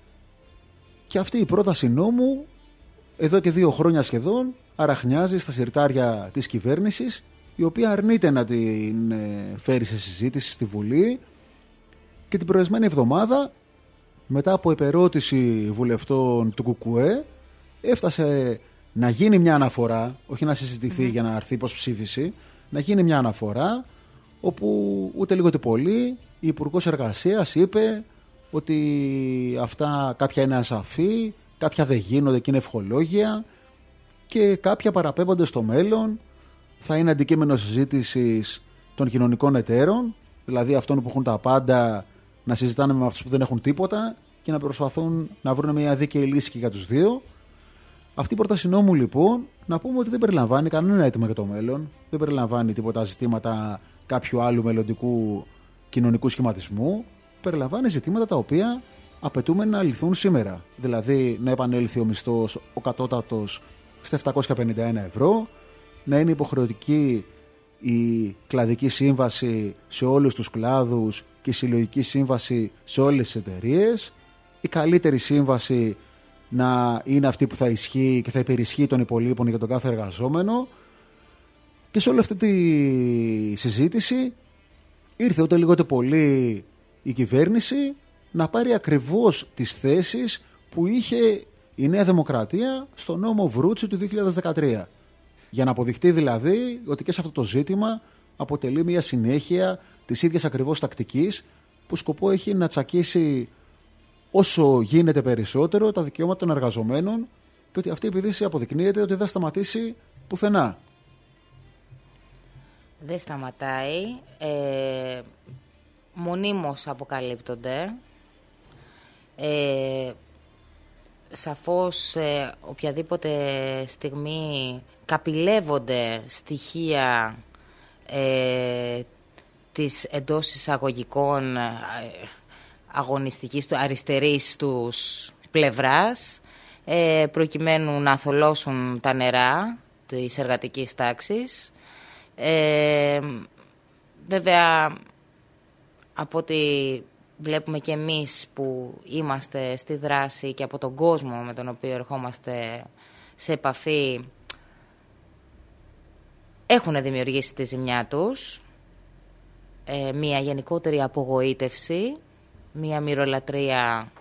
Και αυτή η πρόταση νόμου εδώ και 2 χρόνια σχεδόν αραχνιάζει στα συρτάρια της κυβέρνησης, η οποία αρνείται να την φέρει σε συζήτηση στη Βουλή, και την προηγούμενη εβδομάδα, μετά από επερώτηση βουλευτών του ΚΚΕ, έφτασε να γίνει μια αναφορά, όχι να συζητηθεί για να έρθει προς ψήφιση, να γίνει μια αναφορά όπου ούτε λίγο ούτε πολύ η Υπουργός Εργασίας είπε ότι αυτά κάποια είναι ασαφή, κάποια δεν γίνονται και είναι ευχολόγια και κάποια παραπέμπονται στο μέλλον, θα είναι αντικείμενο συζήτησης των κοινωνικών εταίρων, δηλαδή αυτών που έχουν τα πάντα, να συζητάνε με αυτούς που δεν έχουν τίποτα και να προσπαθούν να βρουν μια δίκαιη λύση και για τους δύο. Αυτή η πρόταση νόμου λοιπόν, να πούμε ότι δεν περιλαμβάνει κανένα αίτημα για το μέλλον, δεν περιλαμβάνει τίποτα ζητήματα κάποιου άλλου μελλοντικού κοινωνικού σχηματισμού, περιλαμβάνει ζητήματα τα οποία απαιτούμε να λυθούν σήμερα. Δηλαδή να επανέλθει ο μισθός, ο κατώτατος, στα 751 ευρώ, να είναι υποχρεωτική η κλαδική σύμβαση σε όλους τους κλάδους και η συλλογική σύμβαση σε όλες τις εταιρείες, η καλύτερη σύμβαση να είναι αυτή που θα ισχύει και θα υπερισχύει των υπολείπων για τον κάθε εργαζόμενο. Και σε όλη αυτή τη συζήτηση ήρθε ούτε λίγο ούτε πολύ η κυβέρνηση να πάρει ακριβώς τις θέσεις που είχε η Νέα Δημοκρατία στο νόμο Βρούτσι του 2013. Για να αποδειχτεί δηλαδή ότι και σε αυτό το ζήτημα αποτελεί μια συνέχεια της ίδιας ακριβώς τακτικής που σκοπό έχει να τσακίσει όσο γίνεται περισσότερο τα δικαιώματα των εργαζομένων και ότι αυτή η επιδίση αποδεικνύεται ότι δεν θα σταματήσει πουθενά. Δεν σταματάει. Μονίμως αποκαλύπτονται. Σαφώς οποιαδήποτε στιγμή καπηλεύονται στοιχεία της εντός εισαγωγικών αγωνιστικής του αριστερής τους πλευράς, προκειμένου να θολώσουν τα νερά της εργατικής τάξης. Βέβαια, από ό,τι βλέπουμε και εμείς που είμαστε στη δράση και από τον κόσμο με τον οποίο ερχόμαστε σε επαφή, έχουν δημιουργήσει τη ζημιά τους, μια γενικότερη απογοήτευση, μια μυρολατρεία,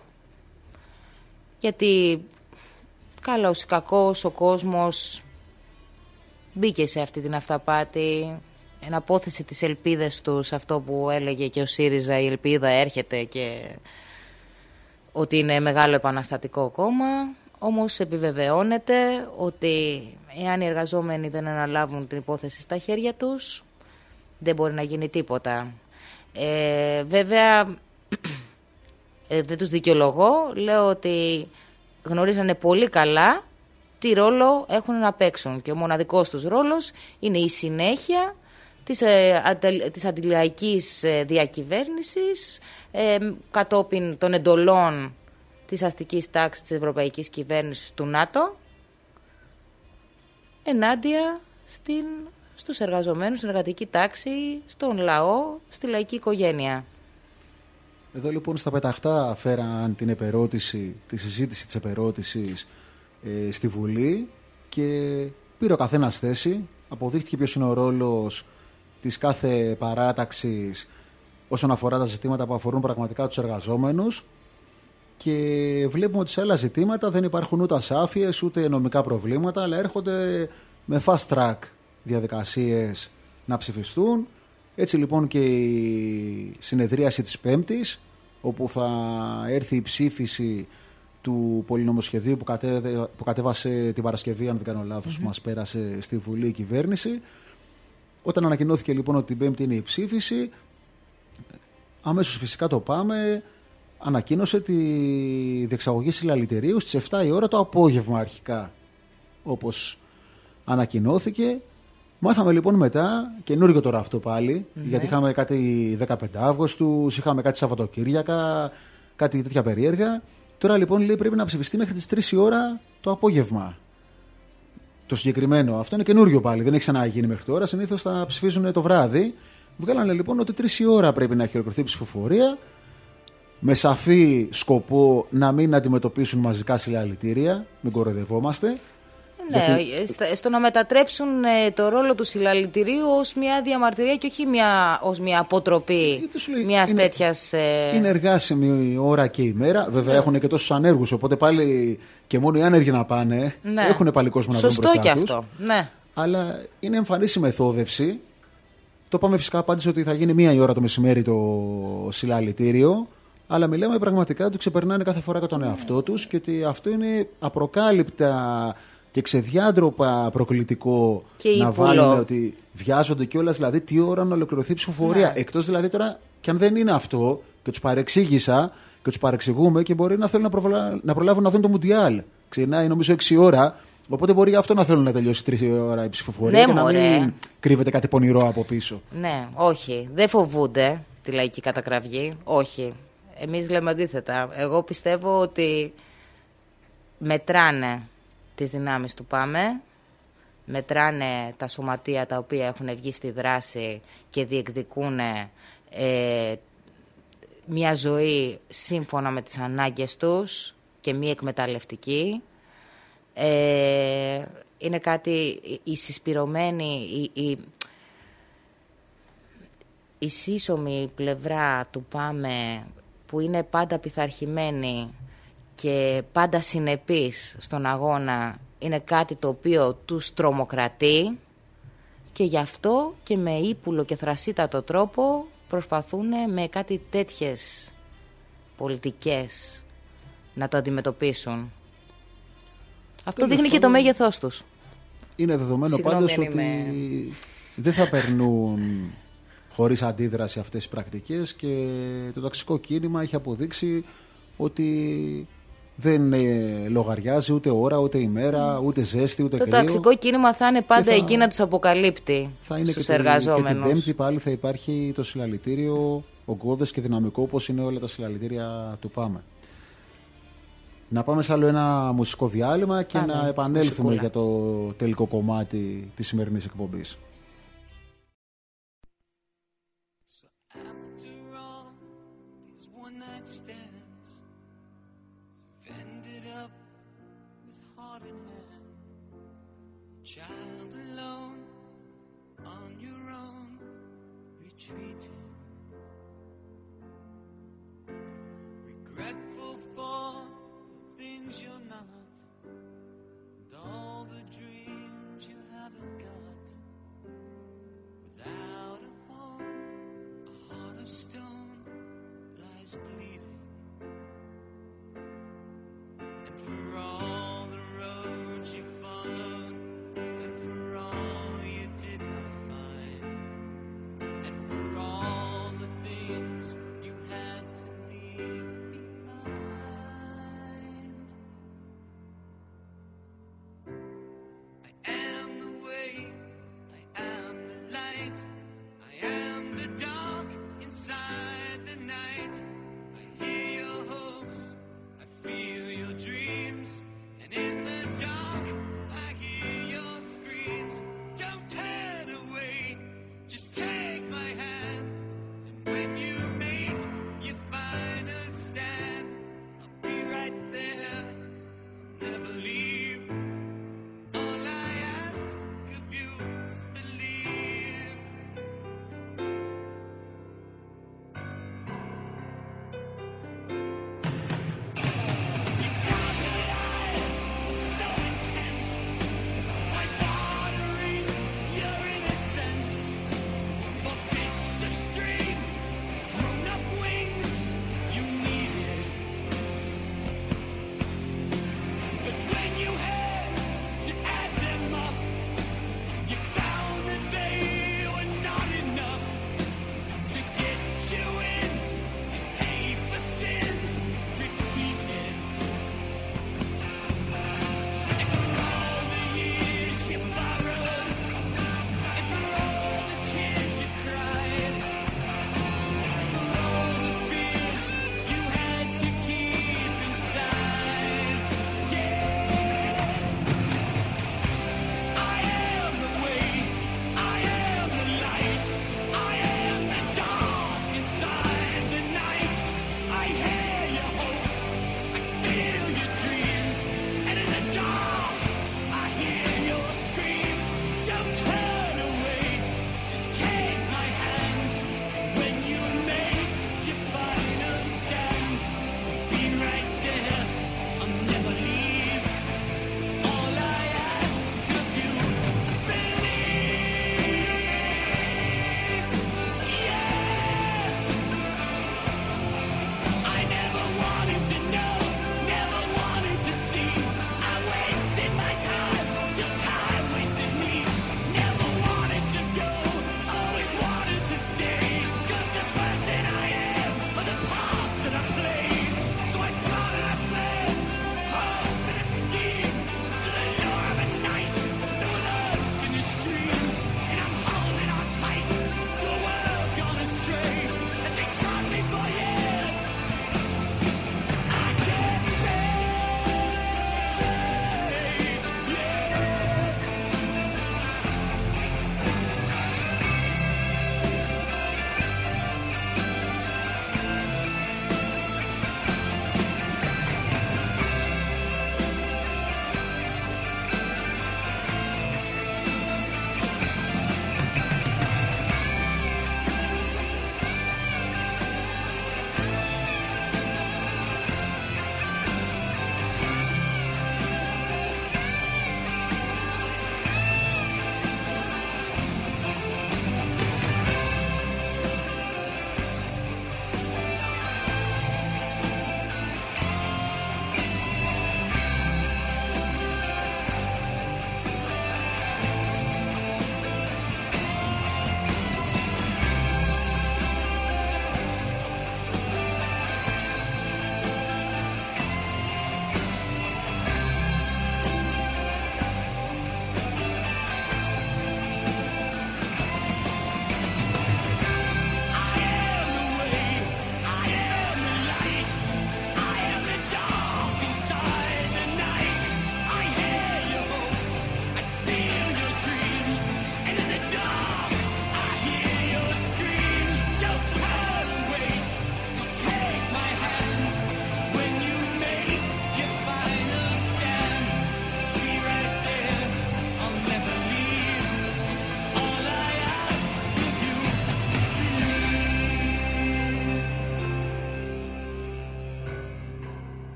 γιατί καλός ή κακός ο κόσμος μπήκε σε αυτή την αυταπάτη, εναπόθεση της ελπίδας του σε αυτό που έλεγε και ο ΣΥΡΙΖΑ, η ελπίδα έρχεται και ότι είναι μεγάλο επαναστατικό κόμμα. Όμως επιβεβαιώνεται ότι εάν οι εργαζόμενοι δεν αναλάβουν την υπόθεση στα χέρια τους, δεν μπορεί να γίνει τίποτα. Βέβαια, δεν τους δικαιολογώ, λέω ότι γνωρίζανε πολύ καλά τι ρόλο έχουν να παίξουν και ο μοναδικός τους ρόλος είναι η συνέχεια της αντιλαϊκής διακυβέρνησης κατόπιν των εντολών της αστικής τάξης της ευρωπαϊκής κυβέρνησης του ΝΑΤΟ ενάντια στους εργαζομένους, στην εργατική τάξη, στον λαό, στη λαϊκή οικογένεια. Εδώ λοιπόν στα πεταχτά φέραν την επερώτηση, τη συζήτηση της επερώτησης στη Βουλή και πήρε ο καθένας θέση. Αποδείχτηκε ποιος είναι ο ρόλος της κάθε παράταξης όσον αφορά τα ζητήματα που αφορούν πραγματικά τους εργαζόμενους, και βλέπουμε ότι σε άλλα ζητήματα δεν υπάρχουν ούτε ασάφειες ούτε νομικά προβλήματα, αλλά έρχονται με fast track διαδικασίες να ψηφιστούν. Έτσι λοιπόν και η συνεδρίαση της Πέμπτης, όπου θα έρθει η ψήφιση του πολυνομοσχεδίου που κατέβασε την Παρασκευή, αν δεν κάνω λάθος, που μας πέρασε στη Βουλή η κυβέρνηση. Όταν ανακοινώθηκε λοιπόν ότι την Πέμπτη είναι η ψήφιση, αμέσως φυσικά το ΠΑΜΕ ανακοίνωσε τη διεξαγωγή συλλαλητηρίου στις 7 η ώρα το απόγευμα αρχικά, όπως ανακοινώθηκε. Μάθαμε λοιπόν μετά, καινούργιο τώρα αυτό πάλι, γιατί είχαμε κάτι 15 Αύγουστου, είχαμε κάτι Σαββατοκύριακα, κάτι τέτοια περίεργα. Τώρα λοιπόν λέει πρέπει να ψηφιστεί μέχρι τις 3 η ώρα το απόγευμα. Το συγκεκριμένο αυτό είναι καινούργιο πάλι, δεν έχει ξαναγίνει μέχρι τώρα. Συνήθως θα ψηφίζουν το βράδυ. Βγάλανε λοιπόν ότι 3 η ώρα πρέπει να έχει ολοκληρωθεί η ψηφοφορία, με σαφή σκοπό να μην αντιμετωπίσουν μαζικά συλλαλητήρια, μην κοροϊδευόμαστε. Ναι, γιατί... στο να μετατρέψουν το ρόλο του συλλαλητηρίου ως μια διαμαρτυρία και όχι ως μια αποτροπή μιας τέτοιας... Είναι εργάσιμη ώρα και ημέρα. Βέβαια έχουν και τόσους ανέργους, οπότε πάλι και μόνο οι άνεργοι να πάνε, έχουν πάλι κόσμο να βρουν μπροστά τους. Σωστό και αυτό, ναι. Αλλά είναι εμφανής η μεθόδευση. Το πάμε φυσικά, απάντησε ότι θα γίνει 1 η ώρα το μεσημέρι το συλλαλητήριο. Αλλά μιλάμε πραγματικά ότι ξεπερνάνε κάθε φορά και τον εαυτό τους και ότι αυτό είναι απροκάλυπτα και ξεδιάντροπα προκλητικό και να βάλουν ότι βιάζονται κιόλας, δηλαδή τι ώρα να ολοκληρωθεί η ψηφοφορία. Ναι. Εκτός δηλαδή τώρα, και αν δεν είναι αυτό, και τους παρεξήγησα και τους παρεξηγούμε και μπορεί να θέλουν να προλάβουν να δουν το Μουντιάλ. Ξεκινάει νομίζω 6 ώρα, οπότε μπορεί αυτό να θέλουν να τελειώσει 3 ώρα η ψηφοφορία, ναι, και να μην κρύβεται κάτι πονηρό από πίσω. Ναι, όχι. Δεν φοβούνται τη λαϊκή κατακραυγή. Όχι. Εμείς λέμε αντίθετα. Εγώ πιστεύω ότι μετράνε τις δυνάμεις του ΠΑΜΕ, μετράνε τα σωματεία τα οποία έχουν βγει στη δράση και διεκδικούν μια ζωή σύμφωνα με τις ανάγκες τους και μη εκμεταλλευτική. Είναι κάτι η συσπηρωμένη, η σύσσωμη πλευρά του ΠΑΜΕ, που είναι πάντα πειθαρχημένη και πάντα συνεπής στον αγώνα, είναι κάτι το οποίο τους τρομοκρατεί, και γι' αυτό και με ύπουλο και θρασίτατο τρόπο προσπαθούν με κάτι τέτοιες πολιτικές να το αντιμετωπίσουν. Αυτό δείχνει και το μέγεθός τους. Είναι δεδομένο πάντως ότι δεν θα περνούν χωρίς αντίδραση αυτές οι πρακτικές, και το ταξικό κίνημα έχει αποδείξει ότι δεν λογαριάζει ούτε ώρα, ούτε ημέρα, ούτε ζέστη, ούτε κρύο. Το ταξικό κίνημα θα είναι πάντα εκεί να τους αποκαλύπτει στους εργαζόμενους. Και την Πέμπτη πάλι θα υπάρχει το συλλαλητήριο ογκώδες και δυναμικό, όπως είναι όλα τα συλλαλητήρια του ΠΑΜΕ. Να πάμε σε άλλο ένα μουσικό διάλειμμα και να επανέλθουμε για το τελικό κομμάτι της σημερινής εκπομπής. Child alone, on your own, retreating, regretful for the things you're not, and all the dreams you haven't got. Without a home, a heart of stone lies bleeding, and for all the roads you followed, and for all you did not find, and for all the things you had to leave behind. I am the way, I am the light, I am the dark inside the night. I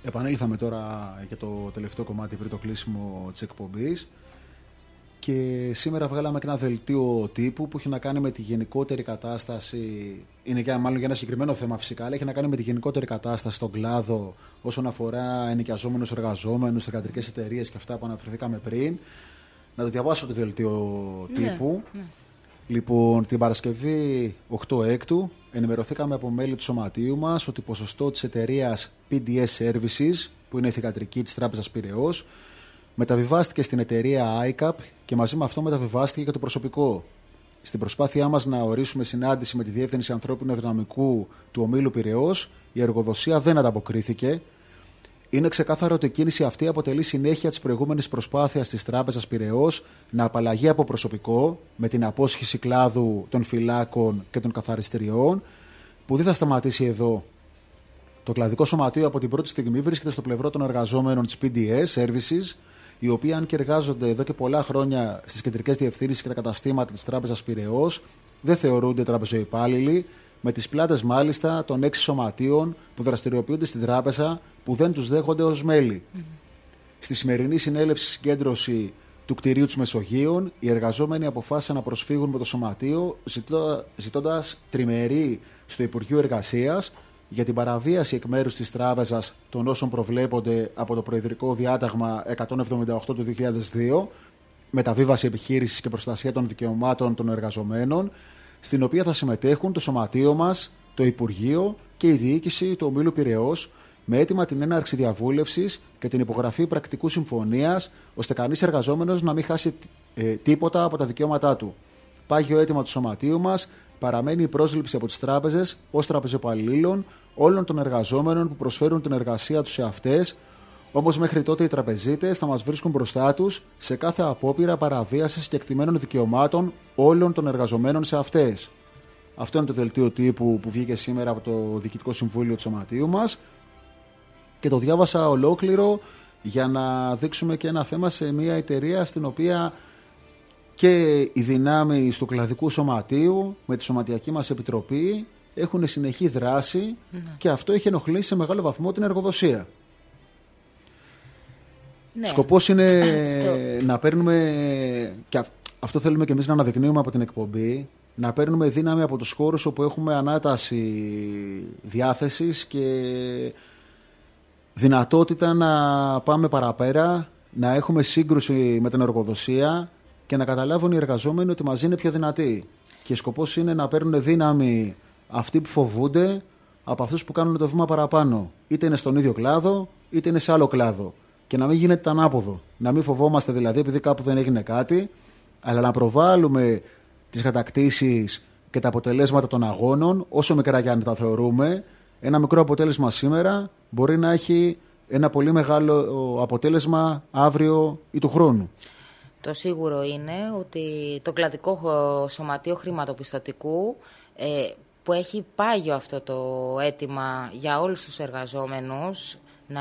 Επανήλθαμε τώρα για το τελευταίο κομμάτι πριν το κλείσιμο της εκπομπής και σήμερα βγάλαμε και ένα δελτίο τύπου που έχει να κάνει με τη γενικότερη κατάσταση. Είναι μάλλον για ένα συγκεκριμένο θέμα φυσικά, αλλά έχει να κάνει με τη γενικότερη κατάσταση στον κλάδο όσον αφορά ενοικιαζόμενους εργαζόμενους, θεκατρικές εταιρείες και αυτά που αναφερθήκαμε πριν. Να το διαβάσω το δελτίο τύπου. Ναι. Λοιπόν, την Παρασκευή 8 Έκτου ενημερωθήκαμε από μέλη του σωματείου μας ότι ποσοστό της εταιρείας PDS Services, που είναι η θυγατρική της Τράπεζας Πειραιώς, μεταβιβάστηκε στην εταιρεία ICAP και μαζί με αυτό μεταβιβάστηκε και το προσωπικό. Στην προσπάθειά μας να ορίσουμε συνάντηση με τη Διεύθυνση Ανθρώπινου Δυναμικού του Ομίλου Πειραιώς, η εργοδοσία δεν ανταποκρίθηκε. Είναι ξεκάθαρο ότι η κίνηση αυτή αποτελεί συνέχεια της προηγούμενης προσπάθειας της Τράπεζας Πειραιώς να απαλλαγεί από προσωπικό με την απόσχηση κλάδου των φυλάκων και των καθαριστριών, που δεν θα σταματήσει εδώ. Το κλαδικό σωματείο από την πρώτη στιγμή βρίσκεται στο πλευρό των εργαζόμενων της PDS Services, οι οποίοι, αν και εργάζονται εδώ και πολλά χρόνια στις κεντρικές διευθύνσεις και τα καταστήματα της Τράπεζας Πειραιώς, δεν θεωρούνται τραπεζοϊπάλληλοι, με τις πλάτες μάλιστα των 6 σωματείων που δραστηριοποιούνται στην τράπεζα, που δεν τους δέχονται ως μέλη. Στη σημερινή συνέλευση συγκέντρωση του κτηρίου της Μεσογείων, οι εργαζόμενοι αποφάσισαν να προσφύγουν με το σωματείο, ζητώντας τριμερή στο Υπουργείο Εργασίας για την παραβίαση εκ μέρους της τράπεζας των όσων προβλέπονται από το Προεδρικό Διάταγμα 178 του 2002, μεταβίβαση επιχείρησης και προστασία των δικαιωμάτων των εργαζομένων, στην οποία θα συμμετέχουν το σωματείο μας, το Υπουργείο και η διοίκηση του Ομίλου Πειραιώς, με αίτημα την έναρξη διαβούλευσης και την υπογραφή πρακτικού συμφωνίας, ώστε κανείς εργαζόμενος να μην χάσει τίποτα από τα δικαιώματά του. Πάγιο αίτημα του σωματείου μας παραμένει η πρόσληψη από τις τράπεζες ως τραπεζοπαλλήλων όλων των εργαζόμενων που προσφέρουν την εργασία τους σε αυτές, όμως μέχρι τότε οι τραπεζίτες θα μας βρίσκουν μπροστά τους σε κάθε απόπειρα παραβίασης κεκτημένων δικαιωμάτων όλων των εργαζομένων σε αυτές. Αυτό είναι το δελτίο τύπου που βγήκε σήμερα από το Διοικητικό Συμβούλιο του Σωματείου μας και το διάβασα ολόκληρο για να δείξουμε και ένα θέμα σε μια εταιρεία στην οποία και οι δυνάμεις του κλαδικού σωματείου με τη σωματιακή μας επιτροπή έχουν συνεχή δράση και αυτό έχει ενοχλήσει σε μεγάλο βαθμό την εργοδοσία. Ναι. Σκοπός είναι να παίρνουμε, και αυτό θέλουμε και εμείς να αναδεικνύουμε από την εκπομπή, να παίρνουμε δύναμη από τους χώρους όπου έχουμε ανάταση διάθεσης και δυνατότητα να πάμε παραπέρα, να έχουμε σύγκρουση με την εργοδοσία και να καταλάβουν οι εργαζόμενοι ότι μαζί είναι πιο δυνατοί. Και σκοπός είναι να παίρνουν δύναμη αυτοί που φοβούνται από αυτούς που κάνουν το βήμα παραπάνω. Είτε είναι στον ίδιο κλάδο, είτε είναι σε άλλο κλάδο. Και να μην γίνεται το ανάποδο. Να μην φοβόμαστε δηλαδή επειδή κάπου δεν έγινε κάτι, αλλά να προβάλλουμε τις κατακτήσεις και τα αποτελέσματα των αγώνων, όσο μικρά και αν τα θεωρούμε. Ένα μικρό αποτέλεσμα σήμερα μπορεί να έχει ένα πολύ μεγάλο αποτέλεσμα αύριο ή του χρόνου. Το σίγουρο είναι ότι το κλαδικό σωματείο χρηματοπιστωτικού που έχει πάγιο αυτό το αίτημα για όλους τους εργαζόμενους,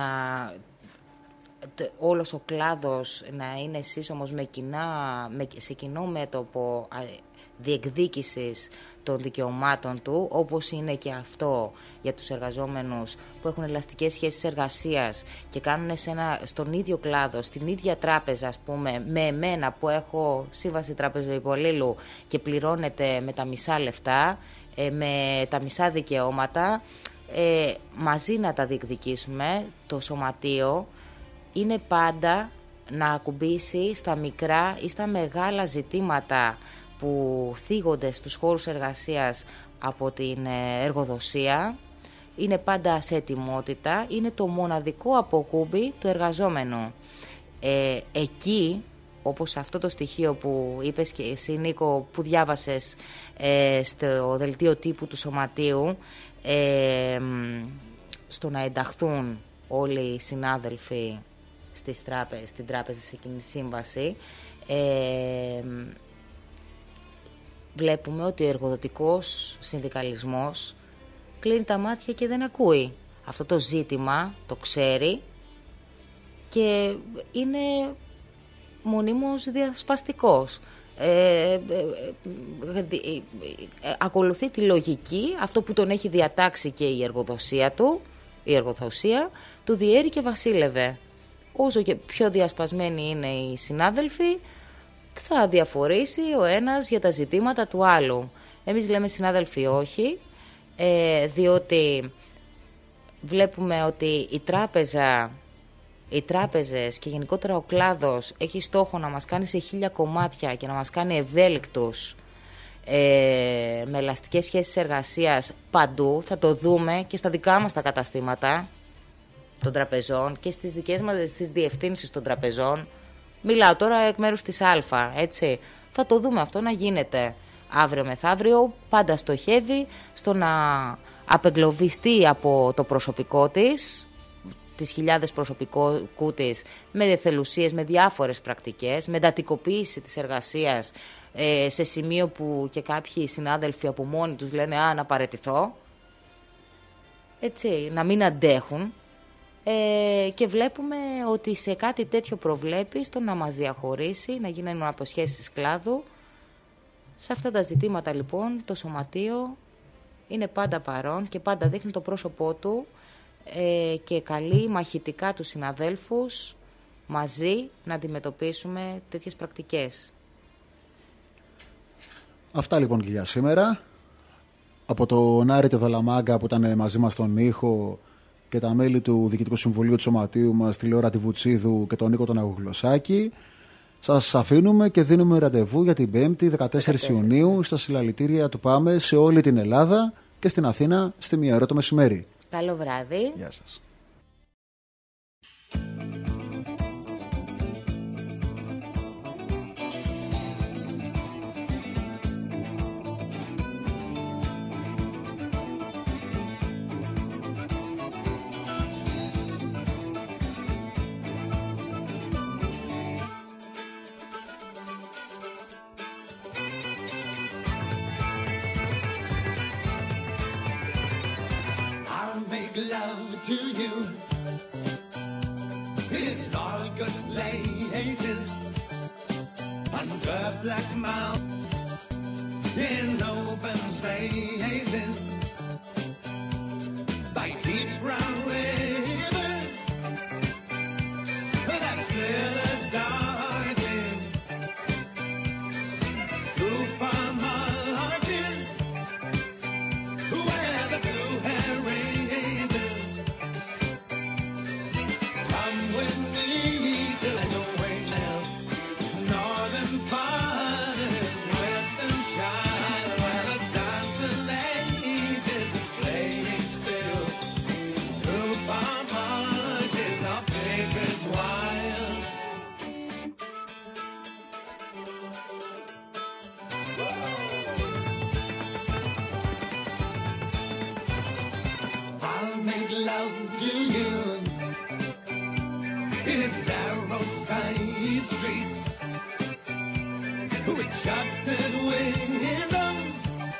όλος ο κλάδος να είναι σύσσωμος σε κοινό μέτωπο διεκδίκησης των δικαιωμάτων του, όπως είναι και αυτό για τους εργαζόμενους που έχουν ελαστικές σχέσεις εργασίας και κάνουν στον ίδιο κλάδο, στην ίδια τράπεζα, ας πούμε, με εμένα που έχω σύμβαση τραπεζοϊπαλλήλου και πληρώνεται με τα μισά λεφτά, με τα μισά δικαιώματα, μαζί να τα διεκδικήσουμε. Το σωματείο είναι πάντα να ακουμπήσει στα μικρά ή στα μεγάλα ζητήματα που θίγονται στους χώρους εργασίας από την εργοδοσία. Είναι πάντα σε ετοιμότητα, είναι το μοναδικό αποκούμπι του εργαζόμενου. Εκεί, όπως αυτό το στοιχείο που είπες και εσύ, Νίκο, που διάβασες στο δελτίο τύπου του σωματείου, στο να ενταχθούν όλοι οι συνάδελφοι στην τράπεζα σε εκείνη τη σύμβαση, βλέπουμε ότι ο εργοδοτικός συνδικαλισμός κλείνει τα μάτια και δεν ακούει. Αυτό το ζήτημα το ξέρει και είναι μονίμως διασπαστικός. Ακολουθεί τη λογική, αυτό που τον έχει διατάξει και η εργοδοσία του, η εργοθοσία, του διέρη και βασίλευε. Όσο και πιο διασπασμένοι είναι οι συνάδελφοι, θα διαφορήσει ο ένας για τα ζητήματα του άλλου. Εμείς λέμε συνάδελφοι όχι, διότι βλέπουμε ότι οι τράπεζες και γενικότερα ο κλάδος έχει στόχο να μας κάνει σε 1000 κομμάτια και να μας κάνει ευέλικτους με ελαστικές σχέσεις εργασίας παντού. Θα το δούμε και στα δικά μας τα καταστήματα των τραπεζών και στις δικές μας τις διευθύνσεις των τραπεζών. Μιλάω τώρα εκ μέρους της Α, έτσι. Θα το δούμε αυτό να γίνεται αύριο μεθαύριο. Πάντα στοχεύει στο να απεγκλωβιστεί από το προσωπικό της, τις χιλιάδες προσωπικού της, με εθελουσίες, με διάφορες πρακτικές, με εντατικοποίηση της εργασίας, σε σημείο που και κάποιοι συνάδελφοι από μόνοι τους λένε να παραιτηθώ, έτσι, να μην αντέχουν. Και βλέπουμε ότι σε κάτι τέτοιο προβλέπει στο να μας διαχωρίσει, να γίνουν αποσχέσεις κλάδου. Σε αυτά τα ζητήματα λοιπόν το σωματείο είναι πάντα παρόν και πάντα δείχνει το πρόσωπό του και καλεί μαχητικά τους συναδέλφους μαζί να αντιμετωπίσουμε τέτοιες πρακτικές. Αυτά λοιπόν και για σήμερα. Από τον Άρη Τεδολαμάγκα που ήταν μαζί μας στον ήχο και τα μέλη του Διοικητικού Συμβουλίου του Σωματείου μας, τη Λεώρα Τιβουτσίδου και τον Νίκο τον Αγουγλωσσάκη, σας αφήνουμε και δίνουμε ραντεβού για την 5η 14 Ιουνίου στα συλλαλητήρια του Πάμε σε όλη την Ελλάδα και στην Αθήνα στη 1 ώρα το μεσημέρι. Καλό βράδυ. Γεια σας. Love to you in all good places, under black mountains, in open spaces, by deep brown rivers that still are darkening, through farm marches where the blue hair rings. With me to the way now, northern part is western China, where the dancing ages are playing still. Through farm marches of bakers' wilds. I'll make love to you in narrow side streets with shuttered windows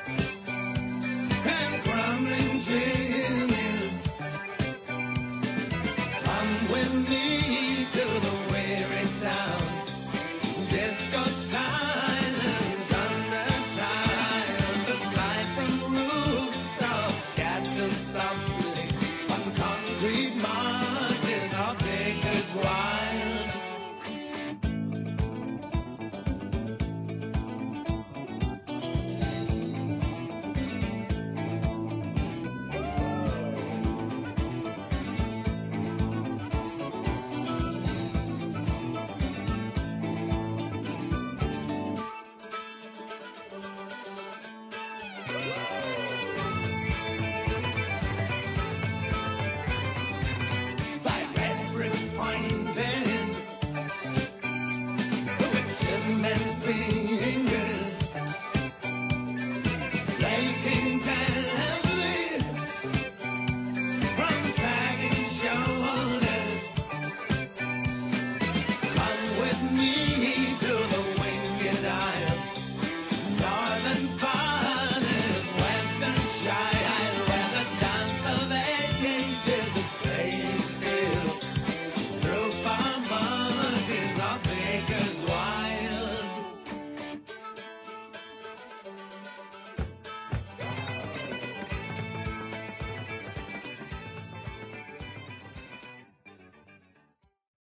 and crumbling chimneys. Come with me to the weary town, disco silent under time, the slide from rooftops scatter softly on concrete marches of bakers' wives.